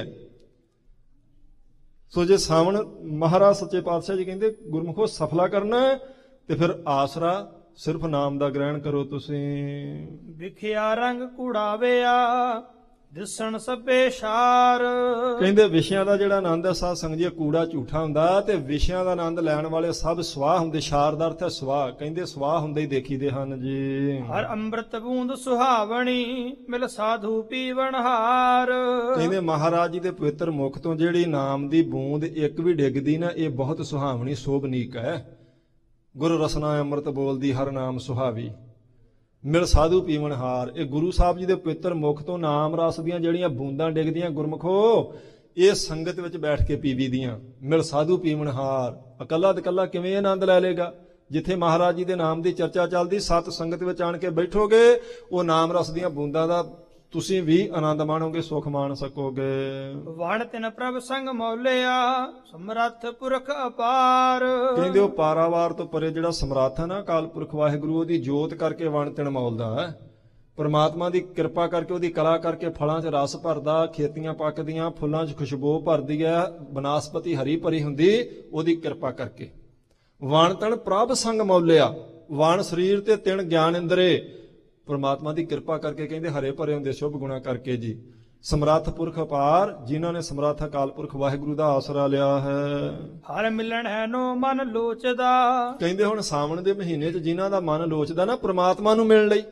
ਸੋ ਜੇ ਸਾਵਣ ਮਹਾਰਾਜ ਸੱਚੇ ਪਾਤਸ਼ਾਹ ਜੀ ਕਹਿੰਦੇ ਗੁਰਮੁਖੋ ਸਫਲਾ ਕਰਨਾ ਤੇ ਫਿਰ ਆਸਰਾ ਸਿਰਫ ਨਾਮ ਦਾ ਗ੍ਰਹਿਣ ਕਰੋ ਤੁਸੀਂ। ਵਿਖਿਆ ਰੰਗ ਕੁੜਾਵਿਆ ਦਿਸਣ ਸਭੇ ਸ਼ਾਰ। ਕਹਿੰਦੇ ਵਿਸ਼ਿਆਂ ਦਾ ਜਿਹੜਾ ਆਨੰਦ ਹੈ ਸਾਧ ਸੰਗਤ ਜੀ, ਕੂੜਾ ਝੂਠਾ ਹੁੰਦਾ, ਤੇ ਵਿਸ਼ਿਆਂ ਦਾ ਆਨੰਦ ਲੈਣ ਵਾਲੇ ਸਭ ਸਵਾਹ ਹੁੰਦੇ। ਸ਼ਾਰ ਦਾ ਅਰਥ ਹੈ ਸਵਾਹ। ਕਹਿੰਦੇ ਸਵਾਹ ਹੁੰਦੇ ਹੀ ਦੇਖੀਦੇ ਹਨ ਜੀ। ਹਰ ਅੰਮ੍ਰਿਤ ਬੂੰਦ ਸੁਹਾਵਣੀ ਮਿਲ ਸਾਧੂ ਪੀਵਣ ਹਾਰ। ਕਹਿੰਦੇ ਮਹਾਰਾਜ ਜੀ ਦੇ ਪਵਿੱਤਰ ਮੁਖ ਤੋਂ ਜਿਹੜੀ ਨਾਮ ਦੀ ਬੂੰਦ ਇੱਕ ਵੀ ਡਿੱਗਦੀ ਨਾ, ਇਹ ਬਹੁਤ ਸੁਹਾਵਣੀ ਸੋਭਨੀਕ ਹੈ। ਗੁਰੂ ਰਸਨਾ ਅੰਮ੍ਰਿਤ ਬੋਲਦੀ ਹਰ ਨਾਮ ਸੁਹਾਵੀ, ਮਿਲ ਸਾਧੂ ਪੀਵਣ ਹਾਰ। ਇਹ ਗੁਰੂ ਸਾਹਿਬ ਜੀ ਦੇ ਪਵਿੱਤਰ ਮੁਖ ਤੋਂ ਨਾਮ ਰਸ ਦੀਆਂ ਜਿਹੜੀਆਂ ਬੂੰਦਾਂ ਡਿੱਗਦੀਆਂ ਗੁਰਮੁਖੋ, ਇਹ ਸੰਗਤ ਵਿੱਚ ਬੈਠ ਕੇ ਪੀਵੀ ਦੀਆਂ। ਮਿਲ ਸਾਧੂ ਪੀਵਣ ਹਾਰ। ਇਕੱਲਾ ਤੇ ਇਕੱਲਾ ਕਿਵੇਂ ਆਨੰਦ ਲੈ ਲੇਗਾ? ਜਿੱਥੇ ਮਹਾਰਾਜ ਜੀ ਦੇ ਨਾਮ ਦੀ ਚਰਚਾ ਚੱਲਦੀ, ਸਤ ਸੰਗਤ ਵਿੱਚ ਆਣ ਕੇ ਬੈਠੋਗੇ, ਉਹ ਨਾਮ ਰਸ ਦੀਆਂ ਬੂੰਦਾਂ ਦਾ ਤੁਸੀਂ ਵੀ ਆਨੰਦ ਮਾਣੋਗੇ, ਸੁਖ ਮਾਣ ਸਕੋਗੇ। ਵਣ ਤਿਨ ਪ੍ਰਭ ਸੰਗ ਮੌਲਿਆ ਸਮਰੱਥ ਪੁਰਖ ਅਪਾਰ। ਕਹਿੰਦੇ ਉਹ ਪਾਰਾਵਾਰ ਤੋਂ ਪਰੇ ਜਿਹੜਾ ਸਮਰੱਥ ਹੈ ਨਾ ਅਕਾਲ ਪੁਰਖ ਵਾਹਿਗੁਰੂ, ਉਹਦੀ ਜੋਤ ਕਰਕੇ ਵਣ ਤਿਨ ਮੌਲਦਾ ਹੈ। ਪਰਮਾਤਮਾ ਦੀ ਕਿਰਪਾ ਕਰਕੇ, ਉਹਦੀ ਕਲਾ ਕਰਕੇ ਫਲਾਂ 'ਚ ਰਸ ਭਰਦਾ, ਖੇਤੀਆਂ ਪੱਕਦੀਆਂ, ਫੁੱਲਾਂ 'ਚ ਖੁਸ਼ਬੂ ਭਰਦੀ ਹੈ, ਬਨਸਪਤੀ ਹਰੀ ਭਰੀ ਹੁੰਦੀ, ਉਹਦੀ ਕਿਰਪਾ ਕਰਕੇ। ਵਣ ਤਨ ਪ੍ਰਭ ਸੰਗ ਮੌਲਿਆ। ਵਣ ਸਰੀਰ ਤੇ ਤਿੰਨ ਗਿਆਨ ਇੰਦਰੇ, ਪਰਮਾਤਮਾ ਦੀ ਕਿਰਪਾ ਕਰਕੇ ਕਹਿੰਦੇ ਹਰੇ ਭਰੇ ਹੁੰਦੇ ਸ਼ੁਭ ਗੁਣਾ ਕਰਕੇ ਜੀ। ਸਮਰੱਥ ਪੁਰਖ ਅਪਾਰ, ਜਿਨ੍ਹਾਂ ਨੇ ਸਮਰੱਥ ਅਕਾਲ ਪੁਰਖ ਵਾਹਿਗੁਰੂ ਦਾ ਆਸਰਾ ਲਿਆ ਹੈ। ਹਰ ਮਿਲਣ ਹੈ ਨੋ ਮਨ ਲੋਚਦਾ। ਕਹਿੰਦੇ ਹੁਣ ਸਾਵਣ ਦੇ ਮਹੀਨੇ 'ਚ ਜਿਨ੍ਹਾਂ ਦਾ ਮਨ ਲੋਚਦਾ ਨਾ ਪਰਮਾਤਮਾ ਨੂੰ ਮਿਲਣ ਲਈ,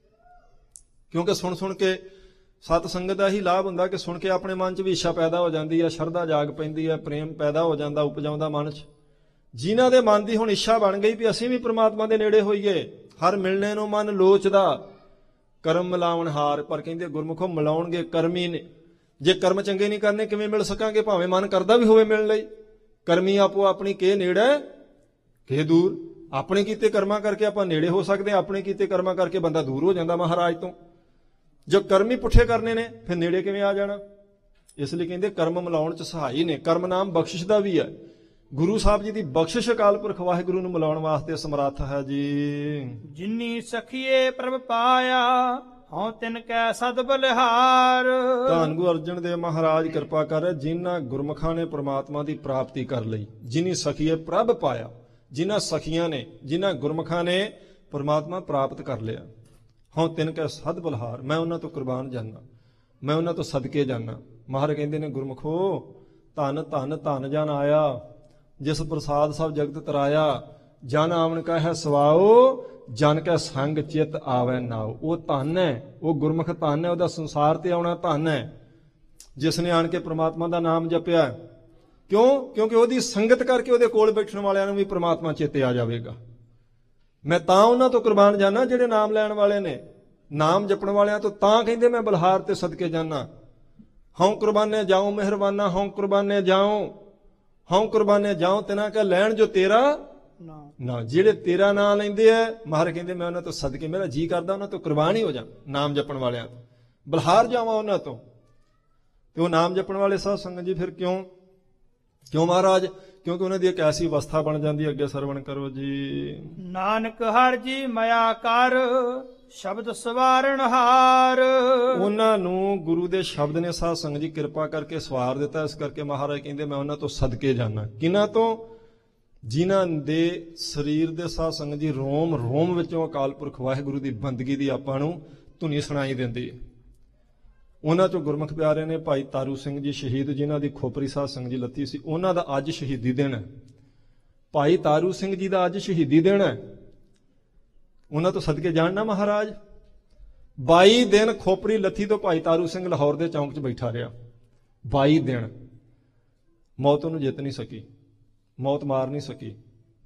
ਕਿਉਂਕਿ ਸੁਣ ਸੁਣ ਕੇ ਸਤ ਸੰਗਤ ਦਾ ਹੀ ਲਾਭ ਹੁੰਦਾ ਕਿ ਸੁਣ ਕੇ ਆਪਣੇ ਮਨ 'ਚ ਵੀ ਇੱਛਾ ਪੈਦਾ ਹੋ ਜਾਂਦੀ ਹੈ, ਸ਼ਰਧਾ ਜਾਗ ਪੈਂਦੀ ਹੈ, ਪ੍ਰੇਮ ਪੈਦਾ ਹੋ ਜਾਂਦਾ, ਉਪਜਾਉਂਦਾ ਮਨ 'ਚ। ਜਿਨ੍ਹਾਂ ਦੇ ਮਨ ਦੀ ਹੁਣ ਇੱਛਾ ਬਣ ਗਈ ਵੀ ਅਸੀਂ ਵੀ ਪਰਮਾਤਮਾ ਦੇ ਨੇੜੇ ਹੋਈਏ, ਹਰ ਮਿਲਣੇ ਨੂੰ ਮਨ ਲੋਚਦਾ, ਕਰਮ ਮਿਲਾਵਣ ਹਾਰ। ਪਰ ਕਹਿੰਦੇ ਗੁਰਮੁਖੋ ਮਿਲਾਉਣਗੇ ਕਰਮੀ ਨੇ। ਜੇ ਕਰਮ ਚੰਗੇ ਨਹੀਂ ਕਰਨੇ ਕਿਵੇਂ ਮਿਲ ਸਕਾਂਗੇ? ਭਾਵੇਂ ਮਨ ਕਰਦਾ ਵੀ ਹੋਵੇ ਮਿਲਣ ਲਈ। ਕਰਮੀ ਆਪੋ ਆਪਣੀ ਕੇ ਨੇੜੇ ਕੇ ਦੂਰ। ਆਪਣੇ ਕੀਤੇ ਕਰਮਾਂ ਕਰਕੇ ਆਪਾਂ ਨੇੜੇ ਹੋ ਸਕਦੇ, ਆਪਣੇ ਕੀਤੇ ਕਰਮਾਂ ਕਰਕੇ ਬੰਦਾ ਦੂਰ ਹੋ ਜਾਂਦਾ ਮਹਾਰਾਜ ਤੋਂ। ਜੋ ਕਰਮੀ ਪੁੱਠੇ ਕਰਨੇ ਨੇ ਫਿਰ ਨੇੜੇ ਕਿਵੇਂ ਆ ਜਾਣਾ? ਇਸ ਲਈ ਕਹਿੰਦੇ ਕਰਮ ਮਿਲਾਉਣ 'ਚ ਸਹਾਈ ਨੇ। ਕਰਮ ਨਾਮ ਬਖਸ਼ਿਸ਼ ਦਾ ਵੀ ਹੈ। ਗੁਰੂ ਸਾਹਿਬ ਜੀ ਦੀ ਬਖਸ਼ਿਸ਼ ਅਕਾਲ ਪੁਰਖ ਵਾਹਿਗੁਰੂ ਨੂੰ ਮਿਲਾਉਣ ਵਾਸਤੇ ਸਮਰੱਥ ਹੈ ਜੀ। ਜਿਨੀ ਸਖੀਏ ਪ੍ਰਭ ਪਾਇਆ ਹਉ ਤਿਨ ਕੈ ਸਦ ਬਲਿਹਾਰ। ਧੰਨ ਗੁਰੂ ਅਰਜਨ ਦੇਵ ਮਹਾਰਾਜ ਕਿਰਪਾ ਕਰ, ਜਿਨ੍ਹਾਂ ਗੁਰਮੁਖਾਂ ਨੇ ਪ੍ਰਮਾਤਮਾ ਦੀ ਪ੍ਰਾਪਤੀ ਕਰ ਲਈ। ਜਿਨੀ ਸਖੀਏ ਪ੍ਰਭ ਪਾਇਆ, ਜਿਨ੍ਹਾਂ ਸਖੀਆਂ ਨੇ, ਜਿਨ੍ਹਾਂ ਗੁਰਮੁਖਾਂ ਨੇ ਪ੍ਰਮਾਤਮਾ ਪ੍ਰਾਪਤ ਕਰ ਲਿਆ। ਹਉ ਤਿਨ ਕੈ ਸਦ ਬਲਿਹਾਰ, ਮੈਂ ਉਹਨਾਂ ਤੋਂ ਕੁਰਬਾਨ ਜਾਨਾ, ਮੈਂ ਉਹਨਾਂ ਤੋਂ ਸਦਕੇ ਜਾਨਾ। ਮਹਾਰਾਜ ਕਹਿੰਦੇ ਨੇ ਗੁਰਮੁਖੋ ਧੰਨ ਧੰਨ ਧੰਨ ਜਨ ਆਇਆ, ਜਿਸ ਪ੍ਰਸਾਦ ਸਭ ਜਗਤ ਤਰਾਇਆ। ਜਨ ਆਵਣ ਕਾ ਹੈ ਸਵਾਓ, ਜਨ ਕੈ ਸੰਗ ਚਿਤ ਆਵੈ ਨਾਉ। ਉਹ ਧੰਨ ਹੈ, ਉਹ ਗੁਰਮੁਖ ਧੰਨ ਹੈ, ਉਹਦਾ ਸੰਸਾਰ ਤੇ ਆਉਣਾ ਧੰਨ ਹੈ, ਜਿਸ ਨੇ ਆਣ ਕੇ ਪ੍ਰਮਾਤਮਾ ਦਾ ਨਾਮ ਜਪਿਆ। ਕਿਉਂ? ਕਿਉਂਕਿ ਉਹਦੀ ਸੰਗਤ ਕਰਕੇ ਉਹਦੇ ਕੋਲ ਬੈਠਣ ਵਾਲਿਆਂ ਨੂੰ ਵੀ ਪ੍ਰਮਾਤਮਾ ਚੇਤੇ ਆ ਜਾਵੇਗਾ। ਮੈਂ ਤਾਂ ਉਹਨਾਂ ਤੋਂ ਕੁਰਬਾਨ ਜਾਣਾ ਜਿਹੜੇ ਨਾਮ ਲੈਣ ਵਾਲੇ ਨੇ, ਨਾਮ ਜਪਣ ਵਾਲਿਆਂ ਤੋਂ। ਤਾਂ ਕਹਿੰਦੇ ਮੈਂ ਬਲਿਹਾਰ ਤੇ ਸਦਕੇ ਜਾਣਾ। ਹਉ ਕੁਰਬਾਨੇ ਜਾਉ ਮਿਹਰਬਾਨਾ, ਹਉ ਕੁਰਬਾਨੇ ਜਾਉ, ਹਉ ਕੁਰਬਾਨੇ ਜਾਉ ਤਿਨਾ ਕਾ ਲੈਣ ਜੋ ਤੇਰਾ ਨਾ। ਨਾ। ਜਿਹੜੇ ਤੇਰਾ ਨਾਂ ਲੈਂਦੇ ਆ ਮਹਾਰਾਜ ਕਹਿੰਦੇ ਮੈਂ ਉਹਨਾਂ ਤੋਂ ਸਦਕੇ, ਮੇਰਾ ਜੀ ਕਰਦਾ ਉਹਨਾਂ ਤੋਂ ਕੁਰਬਾਨ ਹੀ ਹੋ ਜਾ। ਨਾਮ ਜਪਣ ਵਾਲਿਆਂ ਤੋਂ ਬਲਿਹਾਰ ਜਾਵਾਂ ਉਹਨਾਂ ਤੋਂ। ਤੇ ਉਹ ਨਾਮ ਜਪਣ ਵਾਲੇ ਸਾਧ ਸੰਗਤ ਜੀ ਫਿਰ ਕਿਉਂ ਕਿਉਂ ਮਹਾਰਾਜ ਕਿਉਂਕਿ ਉਹਨਾਂ ਦੀ ਇੱਕ ਐਸੀ ਅਵਸਥਾ ਬਣ ਜਾਂਦੀ ਹੈ। ਅੱਗੇ ਸਰਵਣ ਕਰੋ ਜੀ। ਨਾਨਕ ਹਰ ਜੀ ਮਇਆ ਕਰ ਸ਼ਬਦ ਸਵਾਰਨ ਹਾਰ। ਉਹਨਾਂ ਨੂੰ ਗੁਰੂ ਦੇ ਸ਼ਬਦ ਨੇ ਸਾਧ ਸੰਗਤ ਜੀ ਕਿਰਪਾ ਕਰਕੇ ਸਵਾਰ ਦਿੱਤਾ। ਇਸ ਕਰਕੇ ਮਹਾਰਾਜ ਕਹਿੰਦੇ ਮੈਂ ਉਹਨਾਂ ਤੋਂ ਸਦਕੇ ਜਾਣਾ। ਕਿਹਨਾਂ ਤੋਂ? ਜਿਨ੍ਹਾਂ ਦੇ ਸਰੀਰ ਦੇ ਸਾਧ ਸੰਗਤ ਜੀ ਰੋਮ ਰੋਮ ਵਿੱਚੋਂ ਅਕਾਲ ਪੁਰਖ ਵਾਹਿਗੁਰੂ ਦੀ ਬੰਦਗੀ ਦੀ ਆਪਾਂ ਨੂੰ ਧੁਨੀ ਸੁਣਾਈ ਦਿੰਦੀ ਹੈ। ਉਹਨਾਂ ਚੋਂ ਗੁਰਮੁਖ ਪਿਆਰੇ ਨੇ ਭਾਈ ਤਾਰੂ ਸਿੰਘ ਜੀ ਸ਼ਹੀਦ, ਜਿਨ੍ਹਾਂ ਦੀ ਖੋਪਰੀ ਸਾਧ ਸੰਗਤ ਜੀ ਲੱਤੀ ਸੀ। ਉਹਨਾਂ ਦਾ ਅੱਜ ਸ਼ਹੀਦੀ ਦਿਨ ਹੈ। ਭਾਈ ਤਾਰੂ ਸਿੰਘ ਜੀ ਦਾ ਅੱਜ ਸ਼ਹੀਦੀ ਦਿਨ ਹੈ। ਉਹਨਾਂ ਤੋਂ ਸਦਕੇ ਜਾਣਨਾ ਮਹਾਰਾਜ। ਬਾਈ ਦਿਨ ਖੋਪਰੀ ਲੱਥੀ ਤੋਂ ਭਾਈ ਤਾਰੂ ਸਿੰਘ ਲਾਹੌਰ ਦੇ ਚੌਂਕ 'ਚ ਬੈਠਾ ਰਿਹਾ। ਬਾਈ ਦਿਨ ਮੌਤ ਉਹਨੂੰ ਜਿੱਤ ਨਹੀਂ ਸਕੀ, ਮੌਤ ਮਾਰ ਨਹੀਂ ਸਕੀ।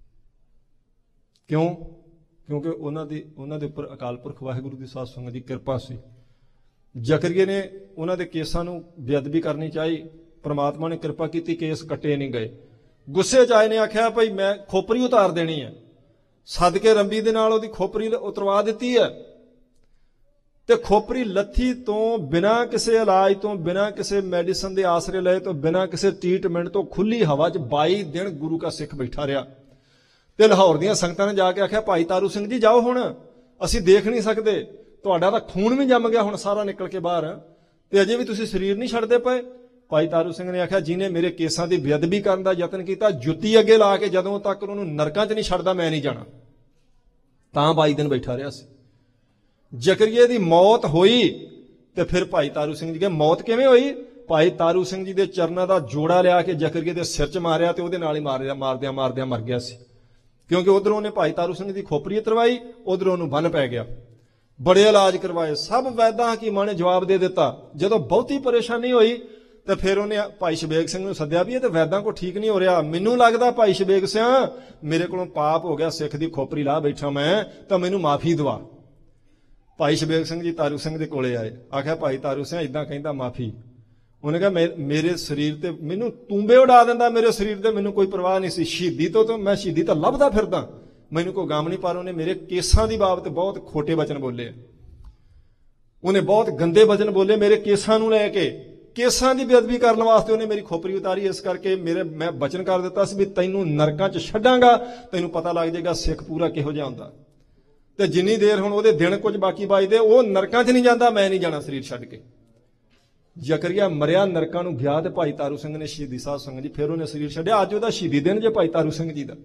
ਕਿਉਂ? ਕਿਉਂਕਿ ਉਹਨਾਂ ਦੀ ਉਹਨਾਂ ਦੇ ਉੱਪਰ ਅਕਾਲ ਪੁਰਖ ਵਾਹਿਗੁਰੂ ਦੀ ਸਾਧ ਸੰਗਤ ਦੀ ਕਿਰਪਾ ਸੀ। ਜ਼ਕਰੀਏ ਨੇ ਉਹਨਾਂ ਦੇ ਕੇਸਾਂ ਨੂੰ ਬੇਅਦਬੀ ਕਰਨੀ ਚਾਹੀ, ਪ੍ਰਮਾਤਮਾ ਨੇ ਕਿਰਪਾ ਕੀਤੀ, ਕੇਸ ਕੱਟੇ ਨਹੀਂ ਗਏ। ਗੁੱਸੇ 'ਚ ਆਏ ਨੇ ਆਖਿਆ ਭਾਈ ਮੈਂ ਖੋਪਰੀ ਉਤਾਰ ਦੇਣੀ ਹੈ। ਸਦਕੇ ਰੰਬੀ ਦੇ ਨਾਲ ਉਹਦੀ ਖੋਪਰੀ ਉਤਰਵਾ ਦਿੱਤੀ ਹੈ ਤੇ ਖੋਪਰੀ ਲੱਥੀ ਤੋਂ ਬਿਨਾਂ ਕਿਸੇ ਇਲਾਜ ਤੋਂ, ਬਿਨਾਂ ਕਿਸੇ ਮੈਡੀਸਨ ਦੇ ਆਸਰੇ ਲਏ ਤੋਂ, ਬਿਨਾਂ ਕਿਸੇ ਟ੍ਰੀਟਮੈਂਟ ਤੋਂ ਖੁੱਲੀ ਹਵਾ 'ਚ ਬਾਈ ਦਿਨ ਗੁਰੂ ਕਾ ਸਿੱਖ ਬੈਠਾ ਰਿਹਾ। ਤੇ ਲਾਹੌਰ ਦੀਆਂ ਸੰਗਤਾਂ ਨੇ ਜਾ ਕੇ ਆਖਿਆ ਭਾਈ ਤਾਰੂ ਸਿੰਘ ਜੀ ਜਾਓ, ਹੁਣ ਅਸੀਂ ਦੇਖ ਨਹੀਂ ਸਕਦੇ, ਤੁਹਾਡਾ ਤਾਂ ਖੂਨ ਵੀ ਜੰਮ ਗਿਆ ਹੁਣ ਸਾਰਾ ਨਿਕਲ ਕੇ ਬਾਹਰ, ਤੇ ਅਜੇ ਵੀ ਤੁਸੀਂ ਸਰੀਰ ਨਹੀਂ ਛੱਡਦੇ ਪਏ। ਭਾਈ ਤਾਰੂ ਸਿੰਘ ਨੇ ਆਖਿਆ ਜਿਹਨੇ ਮੇਰੇ ਕੇਸਾਂ ਦੀ ਬੇਅਦਬੀ ਕਰਨ ਦਾ ਯਤਨ ਕੀਤਾ, ਜੁੱਤੀ ਅੱਗੇ ਲਾ ਕੇ ਜਦੋਂ ਤੱਕ ਉਹਨੂੰ ਨਰਕਾਂ 'ਚ ਨਹੀਂ ਛੱਡਦਾ ਮੈਂ ਨਹੀਂ ਜਾਣਾ। ਤਾਂ ਬਾਈ ਦਿਨ ਬੈਠਾ ਰਿਹਾ ਸੀ। ਜ਼ਕਰੀਏ ਦੀ ਮੌਤ ਹੋਈ ਤੇ ਫਿਰ ਭਾਈ ਤਾਰੂ ਸਿੰਘ ਜੀ ਕਹਿੰਦੇ ਮੌਤ ਕਿਵੇਂ ਹੋਈ? ਭਾਈ ਤਾਰੂ ਸਿੰਘ ਜੀ ਦੇ ਚਰਨਾਂ ਦਾ ਜੋੜਾ ਲਿਆ ਕੇ ਜ਼ਕਰੀਏ ਦੇ ਸਿਰ 'ਚ ਮਾਰਿਆ ਤੇ ਉਹਦੇ ਨਾਲ ਹੀ ਮਾਰਿਆ, ਮਾਰਦਿਆਂ ਮਾਰਦਿਆਂ ਮਰ ਗਿਆ ਸੀ। ਕਿਉਂਕਿ ਉਧਰੋਂ ਉਹਨੇ ਭਾਈ ਤਾਰੂ ਸਿੰਘ ਦੀ ਖੋਪਰੀ ਉਤਰਵਾਈ, ਉਧਰੋਂ ਉਹਨੂੰ ਬੰਨ ਪੈ ਗਿਆ। ਬੜੇ ਇਲਾਜ ਕਰਵਾਏ, ਸਭ ਵੈਦਾਂ ਹਕੀਮਾਂ ਨੇ ਜਵਾਬ ਦੇ ਦਿੱਤਾ। ਜਦੋਂ ਬਹੁਤੀ ਪਰੇਸ਼ਾਨੀ ਹੋਈ ਤੇ ਫਿਰ ਉਹਨੇ ਭਾਈ ਸ਼ਬੇਗ ਸਿੰਘ ਨੂੰ ਸੱਦਿਆ ਵੀ ਇਹ ਤੇ ਵੈਦਾਂ ਕੋ ਠੀਕ ਨਹੀਂ ਹੋ ਰਿਹਾ, ਮੈਨੂੰ ਲੱਗਦਾ ਭਾਈ ਸ਼ਬੇਗ ਸਿੰਘ ਮੇਰੇ ਕੋਲੋਂ ਪਾਪ ਹੋ ਗਿਆ, ਸਿੱਖ ਦੀ ਖੋਪਰੀ ਲਾ ਬੈਠਾ ਮੈਂ, ਤਾਂ ਮੈਨੂੰ ਮਾਫੀ ਦਵਾ। ਭਾਈ ਸ਼ਬੇਗ ਸਿੰਘ ਜੀ ਤਾਰੂ ਸਿੰਘ ਦੇ ਕੋਲੇ ਆਏ, ਆਖਿਆ ਭਾਈ ਤਾਰੂ ਸਿੰਘ ਇਦਾਂ ਕਹਿੰਦਾ ਮਾਫੀ। ਉਹਨੇ ਕਿਹਾ ਮੇਰੇ ਸਰੀਰ ਤੇ ਮੈਨੂੰ ਤੂੰਬੇ ਉਡਾ ਦਿੰਦਾ, ਮੇਰੇ ਸਰੀਰ ਤੇ ਮੈਨੂੰ ਕੋਈ ਪਰਵਾਹ ਨਹੀਂ ਸੀ, ਸ਼ਹੀਦੀ ਤੋਂ ਤਾਂ ਮੈਂ ਸ਼ਹੀਦੀ ਤਾਂ ਲੱਭਦਾ ਫਿਰਦਾ, ਮੈਨੂੰ ਕੋਈ ਗਮ ਨਹੀਂ। ਪਰ ਉਹਨੇ ਮੇਰੇ ਕੇਸਾਂ ਦੀ ਬਾਬਤ ਬਹੁਤ ਖੋਟੇ ਵਚਨ ਬੋਲੇ, ਉਹਨੇ ਬਹੁਤ ਗੰਦੇ ਵਚਨ ਬੋਲੇ ਮੇਰੇ ਕੇਸਾਂ ਨੂੰ ਲੈ ਕੇ। ਕੇਸਾਂ ਦੀ ਬੇਅਦਬੀ ਕਰਨ ਵਾਸਤੇ ਉਹਨੇ ਮੇਰੀ ਖੋਪਰੀ ਉਤਾਰੀ। ਇਸ ਕਰਕੇ ਮੇਰੇ ਮੈਂ ਵਚਨ ਕਰ ਦਿੱਤਾ ਸੀ ਵੀ ਤੈਨੂੰ ਨਰਕਾਂ 'ਚ ਛੱਡਾਂਗਾ, ਤੈਨੂੰ ਪਤਾ ਲੱਗ ਜਾਏਗਾ ਸਿੱਖ ਪੂਰਾ ਕਿਹੋ ਜਿਹਾ ਹੁੰਦਾ। ਤੇ ਜਿੰਨੀ ਦੇਰ ਹੁਣ ਉਹਦੇ ਦਿਨ ਕੁਝ ਬਾਕੀ ਬਚਦੇ, ਉਹ ਨਰਕਾਂ 'ਚ ਨਹੀਂ ਜਾਂਦਾ, ਮੈਂ ਨਹੀਂ ਜਾਣਾ ਸਰੀਰ ਛੱਡ ਕੇ। ਜ਼ਕਰੀਆ ਮਰਿਆ, ਨਰਕਾਂ ਨੂੰ ਗਿਆ, ਤੇ ਭਾਈ ਤਾਰੂ ਸਿੰਘ ਨੇ ਸ਼ਹੀਦੀ ਸਾਧ ਸੰਗਤ ਜੀ ਫਿਰ ਉਹਨੇ ਸਰੀਰ ਛੱਡਿਆ। ਅੱਜ ਉਹਦਾ ਸ਼ਹੀਦੀ ਦਿਨ ਜੇ ਭਾਈ ਤਾਰੂ ਸਿੰਘ ਜੀ ਦਾ।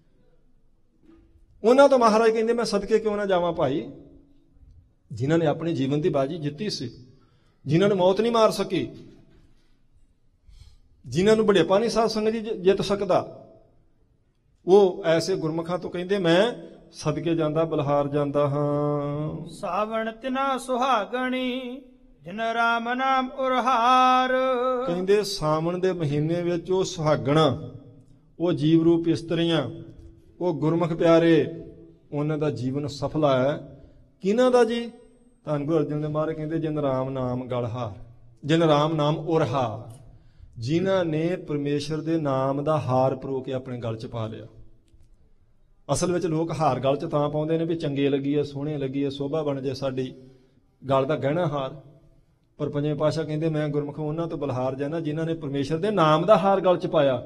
ਉਹਨਾਂ ਤੋਂ ਮਹਾਰਾਜ ਕਹਿੰਦੇ ਮੈਂ ਸਦਕੇ ਕਿਉਂ ਨਾ ਜਾਵਾਂ ਭਾਈ, ਜਿਨ੍ਹਾਂ ਨੇ ਆਪਣੇ ਜੀਵਨ ਦੀ ਬਾਜੀ ਜਿੱਤੀ ਸੀ, ਜਿਨ੍ਹਾਂ ਨੂੰ ਮੌਤ ਨਹੀਂ ਮਾਰ ਸਕੀ, ਜਿਨ੍ਹਾਂ ਨੂੰ ਬੜੇਪਾ ਨਹੀਂ ਸਾਧ ਸੰਗਤ ਜੀ ਜਿੱਤ ਸਕਦਾ, ਉਹ ਐਸੇ ਗੁਰਮੁਖਾਂ ਤੋਂ ਕਹਿੰਦੇ ਮੈਂ ਸਦਕੇ ਜਾਂਦਾ, ਬਲਹਾਰ ਜਾਂਦਾ ਹਾਂ। ਸਾਵਣ ਤਿਨਾ ਸੁਹਾਗਣੀ ਜਿਨ ਰਾਮ ਨਾਮ ਉਰਹਾਰ। ਕਹਿੰਦੇ ਸਾਵਣ ਦੇ ਮਹੀਨੇ ਵਿੱਚ ਉਹ ਸੁਹਾਗਣਾ, ਉਹ ਜੀਵ ਰੂਪ ਇਸਤਰੀਆਂ, ਉਹ ਗੁਰਮੁਖ ਪਿਆਰੇ, ਉਹਨਾਂ ਦਾ ਜੀਵਨ ਸਫਲਾ ਹੈ। ਕਿਹਨਾਂ ਦਾ ਜੀ? ਧੰਨ ਗੁਰੂ ਅਰਜਨ ਦੇਵ ਮਹਾਰਾਜ ਕਹਿੰਦੇ ਜਿਨ ਰਾਮ ਨਾਮ ਗਲਹਾਰ, ਜਿਨ ਰਾਮ ਨਾਮ ਉਰਹਾਰ, ਜਿਨ੍ਹਾਂ ਨੇ ਪਰਮੇਸ਼ਰ ਦੇ ਨਾਮ ਦਾ ਹਾਰ ਪਰੋ ਕੇ ਆਪਣੇ ਗਲ 'ਚ ਪਾ ਲਿਆ। ਅਸਲ ਵਿੱਚ ਲੋਕ ਹਾਰ ਗਲ 'ਚ ਤਾਂ ਪਾਉਂਦੇ ਨੇ ਵੀ ਚੰਗੇ ਲੱਗੀਏ, ਸੋਹਣੇ ਲੱਗੀਏ, ਸੋਭਾ ਬਣ ਜਾਏ ਸਾਡੀ, ਗਲ ਦਾ ਗਹਿਣਾ ਹਾਰ। ਪਰ ਪੰਜਵੇਂ ਪਾਤਸ਼ਾਹ ਕਹਿੰਦੇ ਮੈਂ ਗੁਰਮੁਖ ਉਹਨਾਂ ਤੋਂ ਬਲਹਾਰ ਜਾਣਾ ਜਿਨ੍ਹਾਂ ਨੇ ਪਰਮੇਸ਼ਰ ਦੇ ਨਾਮ ਦਾ ਹਾਰ ਗਲ 'ਚ ਪਾਇਆ।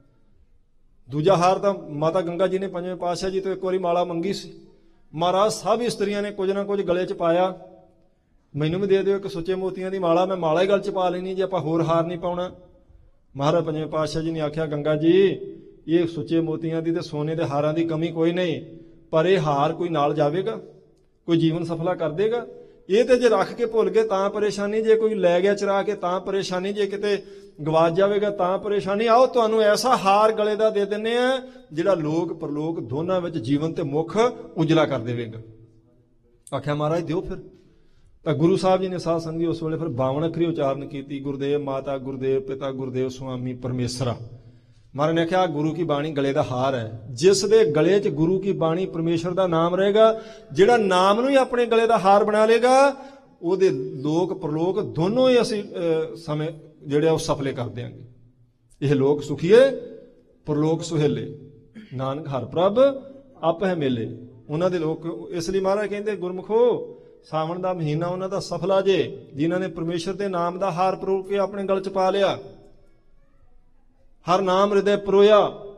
ਦੂਜਾ ਹਾਰ ਤਾਂ ਮਾਤਾ ਗੰਗਾ ਜੀ ਨੇ ਪੰਜਵੇਂ ਪਾਤਸ਼ਾਹ ਜੀ ਤੋਂ ਇੱਕ ਵਾਰੀ ਮਾਲਾ ਮੰਗੀ ਸੀ, ਮਹਾਰਾਜ ਸਭ ਇਸਤਰੀਆਂ ਨੇ ਕੁਝ ਨਾ ਕੁਝ ਗਲੇ 'ਚ ਪਾਇਆ, ਮੈਨੂੰ ਵੀ ਦੇ ਦਿਓ ਇੱਕ ਸੁੱਚੇ ਮੋਤੀਆਂ ਦੀ ਮਾਲਾ, ਮੈਂ ਮਾਲਾ ਹੀ ਗਲ 'ਚ ਪਾ ਲੈਣੀ ਜੇ ਆਪਾਂ ਹੋਰ ਹਾਰ ਨਹੀਂ ਪਾਉਣਾ। ਮਹਾਰਾਜ ਪੰਜਵੇਂ ਪਾਤਸ਼ਾਹ ਜੀ ਨੇ ਆਖਿਆ ਗੰਗਾ ਜੀ ਇਹ ਸੁੱਚੇ ਮੋਤੀਆਂ ਦੀ ਤੇ ਸੋਨੇ ਦੇ ਹਾਰਾਂ ਦੀ ਕਮੀ ਕੋਈ ਨਹੀਂ, ਪਰ ਇਹ ਹਾਰ ਕੋਈ ਨਾਲ ਜਾਵੇਗਾ, ਕੋਈ ਜੀਵਨ ਸਫਲਾ ਕਰ ਦੇਗਾ? ਇਹ ਤੇ ਜੇ ਰੱਖ ਕੇ ਭੁੱਲ ਗਏ ਤਾਂ ਪਰੇਸ਼ਾਨੀ, ਜੇ ਕੋਈ ਲੈ ਗਿਆ ਚਰਾ ਕੇ ਤਾਂ ਪਰੇਸ਼ਾਨੀ, ਜੇ ਕਿਤੇ ਗਵਾਚ ਜਾਵੇਗਾ ਤਾਂ ਪਰੇਸ਼ਾਨੀ। ਆਓ ਤੁਹਾਨੂੰ ਐਸਾ ਹਾਰ ਗਲੇ ਦਾ ਦੇ ਦਿੰਨੇ ਆ ਜਿਹੜਾ ਲੋਕ ਪਰਲੋਕ ਦੋਨਾਂ ਵਿੱਚ ਜੀਵਨ ਤੇ ਮੁੱਖ ਉਜਲਾ ਕਰ ਦੇਵੇਗਾ। ਆਖਿਆ ਮਹਾਰਾਜ ਦਿਓ ਫਿਰ। ਤਾਂ ਗੁਰੂ ਸਾਹਿਬ ਜੀ ਨੇ ਸਾਧ ਸੰਗਤ ਉਸ ਵੇਲੇ ਫਿਰ ਬਾਵਨ ਅੱਖਰੀ ਉਚਾਰਨ ਕੀਤੀ, ਗੁਰਦੇਵ ਮਾਤਾ ਗੁਰਦੇਵ ਪਿਤਾ ਗੁਰਦੇਵ ਸੁਆਮੀ ਪਰਮੇਸ਼ਰਾ। ਮਹਾਰਾਜ ਨੇ ਕਿਹਾ ਗੁਰੂ ਕੀ ਬਾਣੀ ਗਲੇ ਦਾ ਹਾਰ ਹੈ, ਜਿਸ ਦੇ ਗਲੇ 'ਚ ਗੁਰੂ ਕੀ ਬਾਣੀ ਪਰਮੇਸ਼ਰ ਦਾ ਨਾਮ ਰਹੇਗਾ, ਜਿਹੜਾ ਨਾਮ ਨੂੰ ਹੀ ਆਪਣੇ ਗਲੇ ਦਾ ਹਾਰ ਬਣਾ ਲੇਗਾ, ਉਹਦੇ ਲੋਕ ਪਰਲੋਕ ਦੋਨੋਂ ਹੀ ਅਸੀਂ ਸਮੇਂ ਜਿਹੜੇ ਉਹ ਸਫਲੇ ਕਰ ਦਿਆਂਗੇ। ਇਹ ਲੋਕ ਸੁਖੀਏ ਪਰਲੋਕ ਸੁਹੇਲੇ, ਨਾਨਕ ਹਰ ਪ੍ਰਭ ਆਪ ਹੈ ਮੇਲੇ। ਉਹਨਾਂ ਦੇ ਲੋਕ ਇਸ ਲਈ ਮਹਾਰਾਜ ਕਹਿੰਦੇ ਗੁਰਮੁਖੋ ਸਾਵਣ ਦਾ ਮਹੀਨਾ ਉਹਨਾਂ ਦਾ ਸਫਲਾ ਜੇ, ਜਿਨ੍ਹਾਂ ਨੇ ਪਰਮੇਸ਼ਰ ਦੇ ਨਾਮ ਦਾ ਹਾਰ ਪਰੋ ਕੇ ਆਪਣੇ ਗਲ 'ਚ ਪਾ ਲਿਆ। ਹਰ ਨਾਮ ਹਿਰਦੈ ਪਰੋਇਆ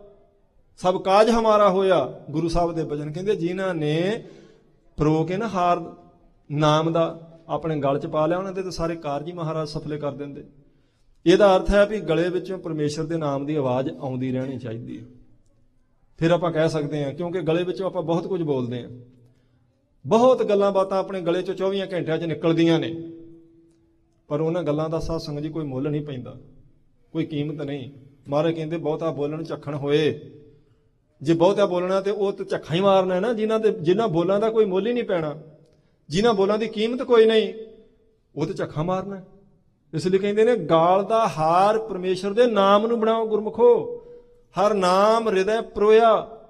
ਸਭ ਕਾਜ ਹਮਾਰਾ ਹੋਇਆ। ਗੁਰੂ ਸਾਹਿਬ ਦੇ ਬਚਨ ਕਹਿੰਦੇ ਜਿਨ੍ਹਾਂ ਨੇ ਪਰੋ ਕੇ ਨਾ ਹਾਰ ਨਾਮ ਦਾ ਆਪਣੇ ਗਲ 'ਚ ਪਾ ਲਿਆ, ਉਹਨਾਂ ਦੇ ਤਾਂ ਸਾਰੇ ਕਾਰਜ ਹੀ ਮਹਾਰਾਜ ਸਫਲੇ ਕਰ ਦਿੰਦੇ। ਇਹਦਾ ਅਰਥ ਹੈ ਵੀ ਗਲੇ ਵਿੱਚੋਂ ਪਰਮੇਸ਼ਰ ਦੇ ਨਾਮ ਦੀ ਆਵਾਜ਼ ਆਉਂਦੀ ਰਹਿਣੀ ਚਾਹੀਦੀ ਹੈ। ਫਿਰ ਆਪਾਂ ਕਹਿ ਸਕਦੇ ਹਾਂ, ਕਿਉਂਕਿ ਗਲੇ ਵਿੱਚੋਂ ਆਪਾਂ ਬਹੁਤ ਕੁਝ ਬੋਲਦੇ ਹਾਂ, ਬਹੁਤ ਗੱਲਾਂ ਬਾਤਾਂ ਆਪਣੇ ਗਲੇ 'ਚੋਂ ਚੌਵੀਆਂ ਘੰਟਿਆਂ 'ਚ ਨਿਕਲਦੀਆਂ ਨੇ, ਪਰ ਉਹਨਾਂ ਗੱਲਾਂ ਦਾ ਸਾਧ ਸੰਗਤ ਜੀ ਕੋਈ ਮੁੱਲ ਨਹੀਂ ਪੈਂਦਾ, ਕੋਈ ਕੀਮਤ ਨਹੀਂ। ਮਹਾਰਾਜ ਕਹਿੰਦੇ ਬਹੁਤਾ ਬੋਲਣ ਝੱਖਣ ਹੋਏ। ਜੇ ਬਹੁਤਾ ਬੋਲਣਾ ਤੇ ਉਹ ਤੇ ਝੱਖਾ ਹੀ ਮਾਰਨਾ ਹੈ ਨਾ, ਜਿਨ੍ਹਾਂ ਦੇ ਜਿਨ੍ਹਾਂ ਬੋਲਾਂ ਦਾ ਕੋਈ ਮੁੱਲ ਹੀ ਨਹੀਂ ਪੈਣਾ, ਜਿਨ੍ਹਾਂ ਬੋਲਾਂ ਦੀ ਕੀਮਤ ਕੋਈ ਨਹੀਂ, ਉਹ ਤੇ ਝੱਖਾ ਮਾਰਨਾ। ਇਸ ਲਈ ਕਹਿੰਦੇ ਨੇ ਗਾਲ ਦਾ ਹਾਰ ਪਰਮੇਸ਼ਰ ਦੇ ਨਾਮ ਨੂੰ ਬਣਾਓ ਗੁਰਮੁਖੋ, ਹਰ ਨਾਮ ਹਿਰਦੈ ਪਰੋਇਆ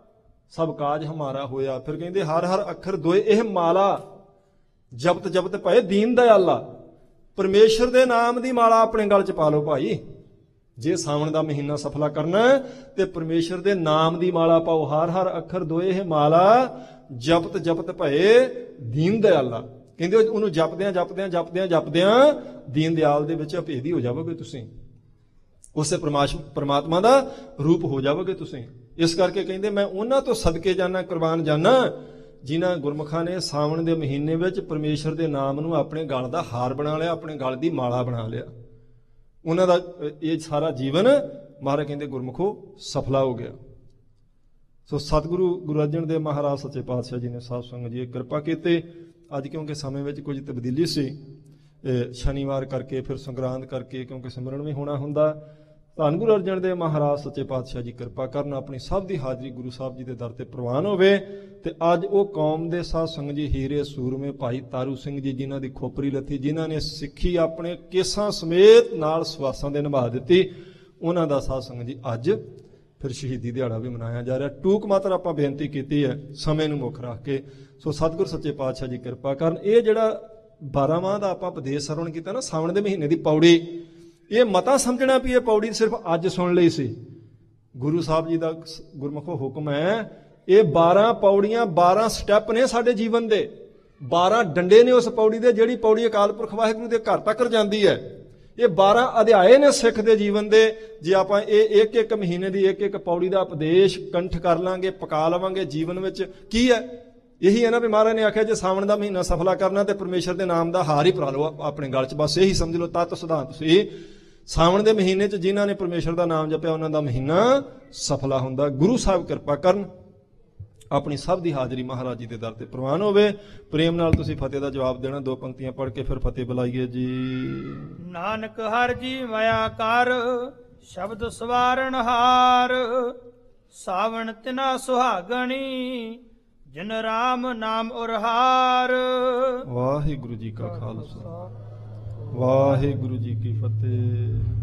ਸਭ ਕਾਜ ਹਮਾਰਾ ਹੋਇਆ। ਫਿਰ ਕਹਿੰਦੇ ਹਰ ਹਰ ਅੱਖਰ ਦੋਏ ਇਹ ਮਾਲਾ ਜਪਤ ਜਪਤ ਭਏ ਦੀਨ ਦਇਆਲਾ। ਪਰਮੇਸ਼ਰ ਦੇ ਨਾਮ ਦੀ ਮਾਲਾ ਆਪਣੇ ਗਲ 'ਚ ਪਾ ਲਓ ਭਾਈ। ਜੇ ਸਾਵਣ ਦਾ ਮਹੀਨਾ ਸਫਲਾ ਕਰਨਾ ਤੇ ਪਰਮੇਸ਼ਰ ਦੇ ਨਾਮ ਦੀ ਮਾਲਾ ਪਾਓ। ਹਰ ਹਰ ਅੱਖਰ ਦੋਏ ਇਹ ਮਾਲਾ ਜਪਤ ਜਪਤ ਭਏ ਦੀਨ ਦਇਆਲਾ। ਕਹਿੰਦੇ ਉਹਨੂੰ ਜਪਦਿਆਂ ਜਪਦਿਆਂ ਜਪਦਿਆਂ ਜਪਦਿਆਂ ਦੀਨ ਦਿਆਲ ਦੇ ਵਿੱਚ ਅਭੇਦੀ ਹੋ ਜਾਵੋਗੇ ਤੁਸੀਂ, ਉਸੇ ਪਰਮਾਤਮਾ ਦਾ ਰੂਪ ਹੋ ਜਾਵੋਗੇ ਤੁਸੀਂ। ਇਸ ਕਰਕੇ ਕਹਿੰਦੇ ਮੈਂ ਉਹਨਾਂ ਤੋਂ ਸਦਕੇ ਜਾਣਾ, ਕੁਰਬਾਨ ਜਾਣਾ, ਜਿਨ੍ਹਾਂ ਗੁਰਮੁਖਾਂ ਨੇ ਸਾਵਣ ਦੇ ਮਹੀਨੇ ਵਿੱਚ ਪਰਮੇਸ਼ਰ ਦੇ ਨਾਮ ਨੂੰ ਆਪਣੇ ਗਲ ਦਾ ਹਾਰ ਬਣਾ ਲਿਆ, ਆਪਣੇ ਗਲ ਦੀ ਮਾਲਾ ਬਣਾ ਲਿਆ। ਉਹਨਾਂ ਦਾ ਇਹ ਸਾਰਾ ਜੀਵਨ ਮਹਾਰਾਜ ਕਹਿੰਦੇ ਗੁਰਮੁਖੋ ਸਫਲਾ ਹੋ ਗਿਆ। ਸੋ ਸਤਿਗੁਰੂ ਗੁਰੂ ਅਰਜਨ ਦੇਵ ਮਹਾਰਾਜ ਸੱਚੇ ਪਾਤਸ਼ਾਹ ਜੀ ਨੇ ਸਾਧ ਸੰਗਤ ਜੀ ਕਿਰਪਾ ਕੀਤੀ। ਅੱਜ ਕਿਉਂਕਿ ਸਮੇਂ ਵਿੱਚ ਕੁਝ ਤਬਦੀਲੀ ਸੀ, ਸ਼ਨੀਵਾਰ ਕਰਕੇ ਫਿਰ ਸੰਗਰਾਂਦ ਕਰਕੇ, ਕਿਉਂਕਿ ਸਿਮਰਨ ਵੀ ਹੋਣਾ ਹੁੰਦਾ। ਧੰਨ ਗੁਰੂ ਅਰਜਨ ਦੇਵ ਮਹਾਰਾਜ ਸੱਚੇ ਪਾਤਸ਼ਾਹ ਜੀ ਕਿਰਪਾ ਕਰਨ, ਆਪਣੀ ਸਭ ਦੀ ਹਾਜ਼ਰੀ ਗੁਰੂ ਸਾਹਿਬ ਜੀ ਦੇ ਦਰ ਤੇ ਪ੍ਰਵਾਨ ਹੋਵੇ। ਤੇ ਅੱਜ ਉਹ ਕੌਮ ਦੇ ਸਾਧ ਸੰਗਤ ਜੀ ਹੀਰੇ ਸੂਰਮੇ ਭਾਈ ਤਾਰੂ ਸਿੰਘ ਜੀ, ਜਿਨ੍ਹਾਂ ਦੀ ਖੋਪਰੀ ਲੱਥੀ, ਜਿਨ੍ਹਾਂ ਨੇ ਸਿੱਖੀ ਆਪਣੇ ਕੇਸਾਂ ਸਮੇਤ ਨਾਲ ਸਵਾਸਾਂ ਦੇ ਨਿਭਾ ਦਿੱਤੀ, ਉਹਨਾਂ ਦਾ ਸਾਧ ਸੰਗਤ ਜੀ ਅੱਜ ਫਿਰ ਸ਼ਹੀਦੀ ਦਿਹਾੜਾ ਵੀ ਮਨਾਇਆ ਜਾ ਰਿਹਾ। ਟੂਕ ਮਾਤਰ ਆਪਾਂ ਬੇਨਤੀ ਕੀਤੀ ਹੈ ਸਮੇਂ ਨੂੰ ਮੁੱਖ ਰੱਖ ਕੇ। ਸੋ ਸਤਿਗੁਰ ਸੱਚੇ ਪਾਤਸ਼ਾਹ ਜੀ ਕਿਰਪਾ ਕਰਨ। ਇਹ ਜਿਹੜਾ ਬਾਰਾਂਮਾਹ ਦਾ ਆਪਾਂ ਉਪਦੇਸ਼ ਸਰਵਣ ਕੀਤਾ ਨਾ, ਸਾਵਣ ਦੇ ਮਹੀਨੇ ਦੀ ਪੌੜੀ, ਇਹ ਮਤਾ ਸਮਝਣਾ ਵੀ ਇਹ ਪੌੜੀ ਸਿਰਫ ਅੱਜ ਸੁਣ ਲਈ ਸੀ। ਗੁਰੂ ਸਾਹਿਬ ਜੀ ਦਾ ਗੁਰਮੁਖੋ ਹੁਕਮ ਹੈ, ਇਹ ਬਾਰਾਂ ਪੌੜੀਆਂ ਬਾਰਾਂ ਸਟੈਪ ਨੇ ਸਾਡੇ ਜੀਵਨ ਦੇ, ਬਾਰਾਂ ਡੰਡੇ ਨੇ ਉਸ ਪੌੜੀ ਦੇ, ਜਿਹੜੀ ਪੌੜੀ ਅਕਾਲ ਪੁਰਖ ਵਾਹਿਗੁਰੂ ਦੇ ਘਰ ਤੱਕ ਜਾਂਦੀ ਹੈ। ਇਹ ਬਾਰਾਂ ਅਧਿਆਏ ਨੇ ਸਿੱਖ ਦੇ ਜੀਵਨ ਦੇ। ਜੇ ਆਪਾਂ ਇਹ ਇੱਕ ਇੱਕ ਮਹੀਨੇ ਦੀ ਇੱਕ ਇੱਕ ਪੌੜੀ ਦਾ ਉਪਦੇਸ਼ ਕੰਠ ਕਰ ਲਾਂਗੇ, ਪਕਾ ਲਵਾਂਗੇ ਜੀਵਨ ਵਿੱਚ, ਕੀ ਹੈ ਇਹੀ ਹੈ ਨਾ ਵੀ ਮਹਾਰਾਜ ਨੇ ਆਖਿਆ ਜੇ ਸਾਵਣ ਦਾ ਮਹੀਨਾ ਸਫਲਾ ਕਰਨਾ ਤੇ ਪਰਮੇਸ਼ਰ ਦੇ ਨਾਮ ਦਾ ਹਾਰ ਹੀ ਪਾ ਲਓ ਆਪਣੇ ਗਲ 'ਚ। ਬਸ ਇਹੀ ਸਮਝ ਲਓ ਤੱਤ ਸਿਧਾਂਤ ਸੀ। ਸਾਵਣ ਦੇ ਮਹੀਨੇ 'ਚ ਜਿਨ੍ਹਾਂ ਨੇ ਪਰਮੇਸ਼ਰ ਦਾ ਨਾਮ ਜਪਿਆ ਉਹਨਾਂ ਦਾ ਮਹੀਨਾ ਸਫਲਾ ਹੁੰਦਾ। ਗੁਰੂ ਸਾਹਿਬ ਕਿਰਪਾ ਕਰਨ, ਆਪਣੀ ਸਭ ਦੀ ਹਾਜ਼ਰੀ ਮਹਾਰਾਜ ਜੀ ਦੇ ਦਰ ਤੇ ਪ੍ਰਵਾਨ ਹੋਵੇ। ਪ੍ਰੇਮ ਨਾਲ ਤੁਸੀਂ ਫਤਿਹ ਦਾ ਜਵਾਬ ਦੇਣਾ, ਦੋ ਪੰਕਤੀਆਂ ਪੜ੍ਹ ਕੇ ਫਿਰ ਫਤਿਹ ਬੁਲਾਈਏ ਜੀ। ਨਾਨਕ ਹਰ ਜੀ ਮਾਇਆ ਕਰ ਸ਼ਬਦ ਸਵਾਰਨ ਹਾਰ, ਸਾਵਣ ਤਿਨਾ ਸੁਹਾਗਣੀ ਜਿਨ ਰਾਮ ਨਾਮ ਉਰਹਾਰ। ਵਾਹਿਗੁਰੂ ਜੀ ਕਾ ਖਾਲਸਾ, ਵਾਹਿਗੁਰੂ ਜੀ ਕੀ ਫਤਿਹ।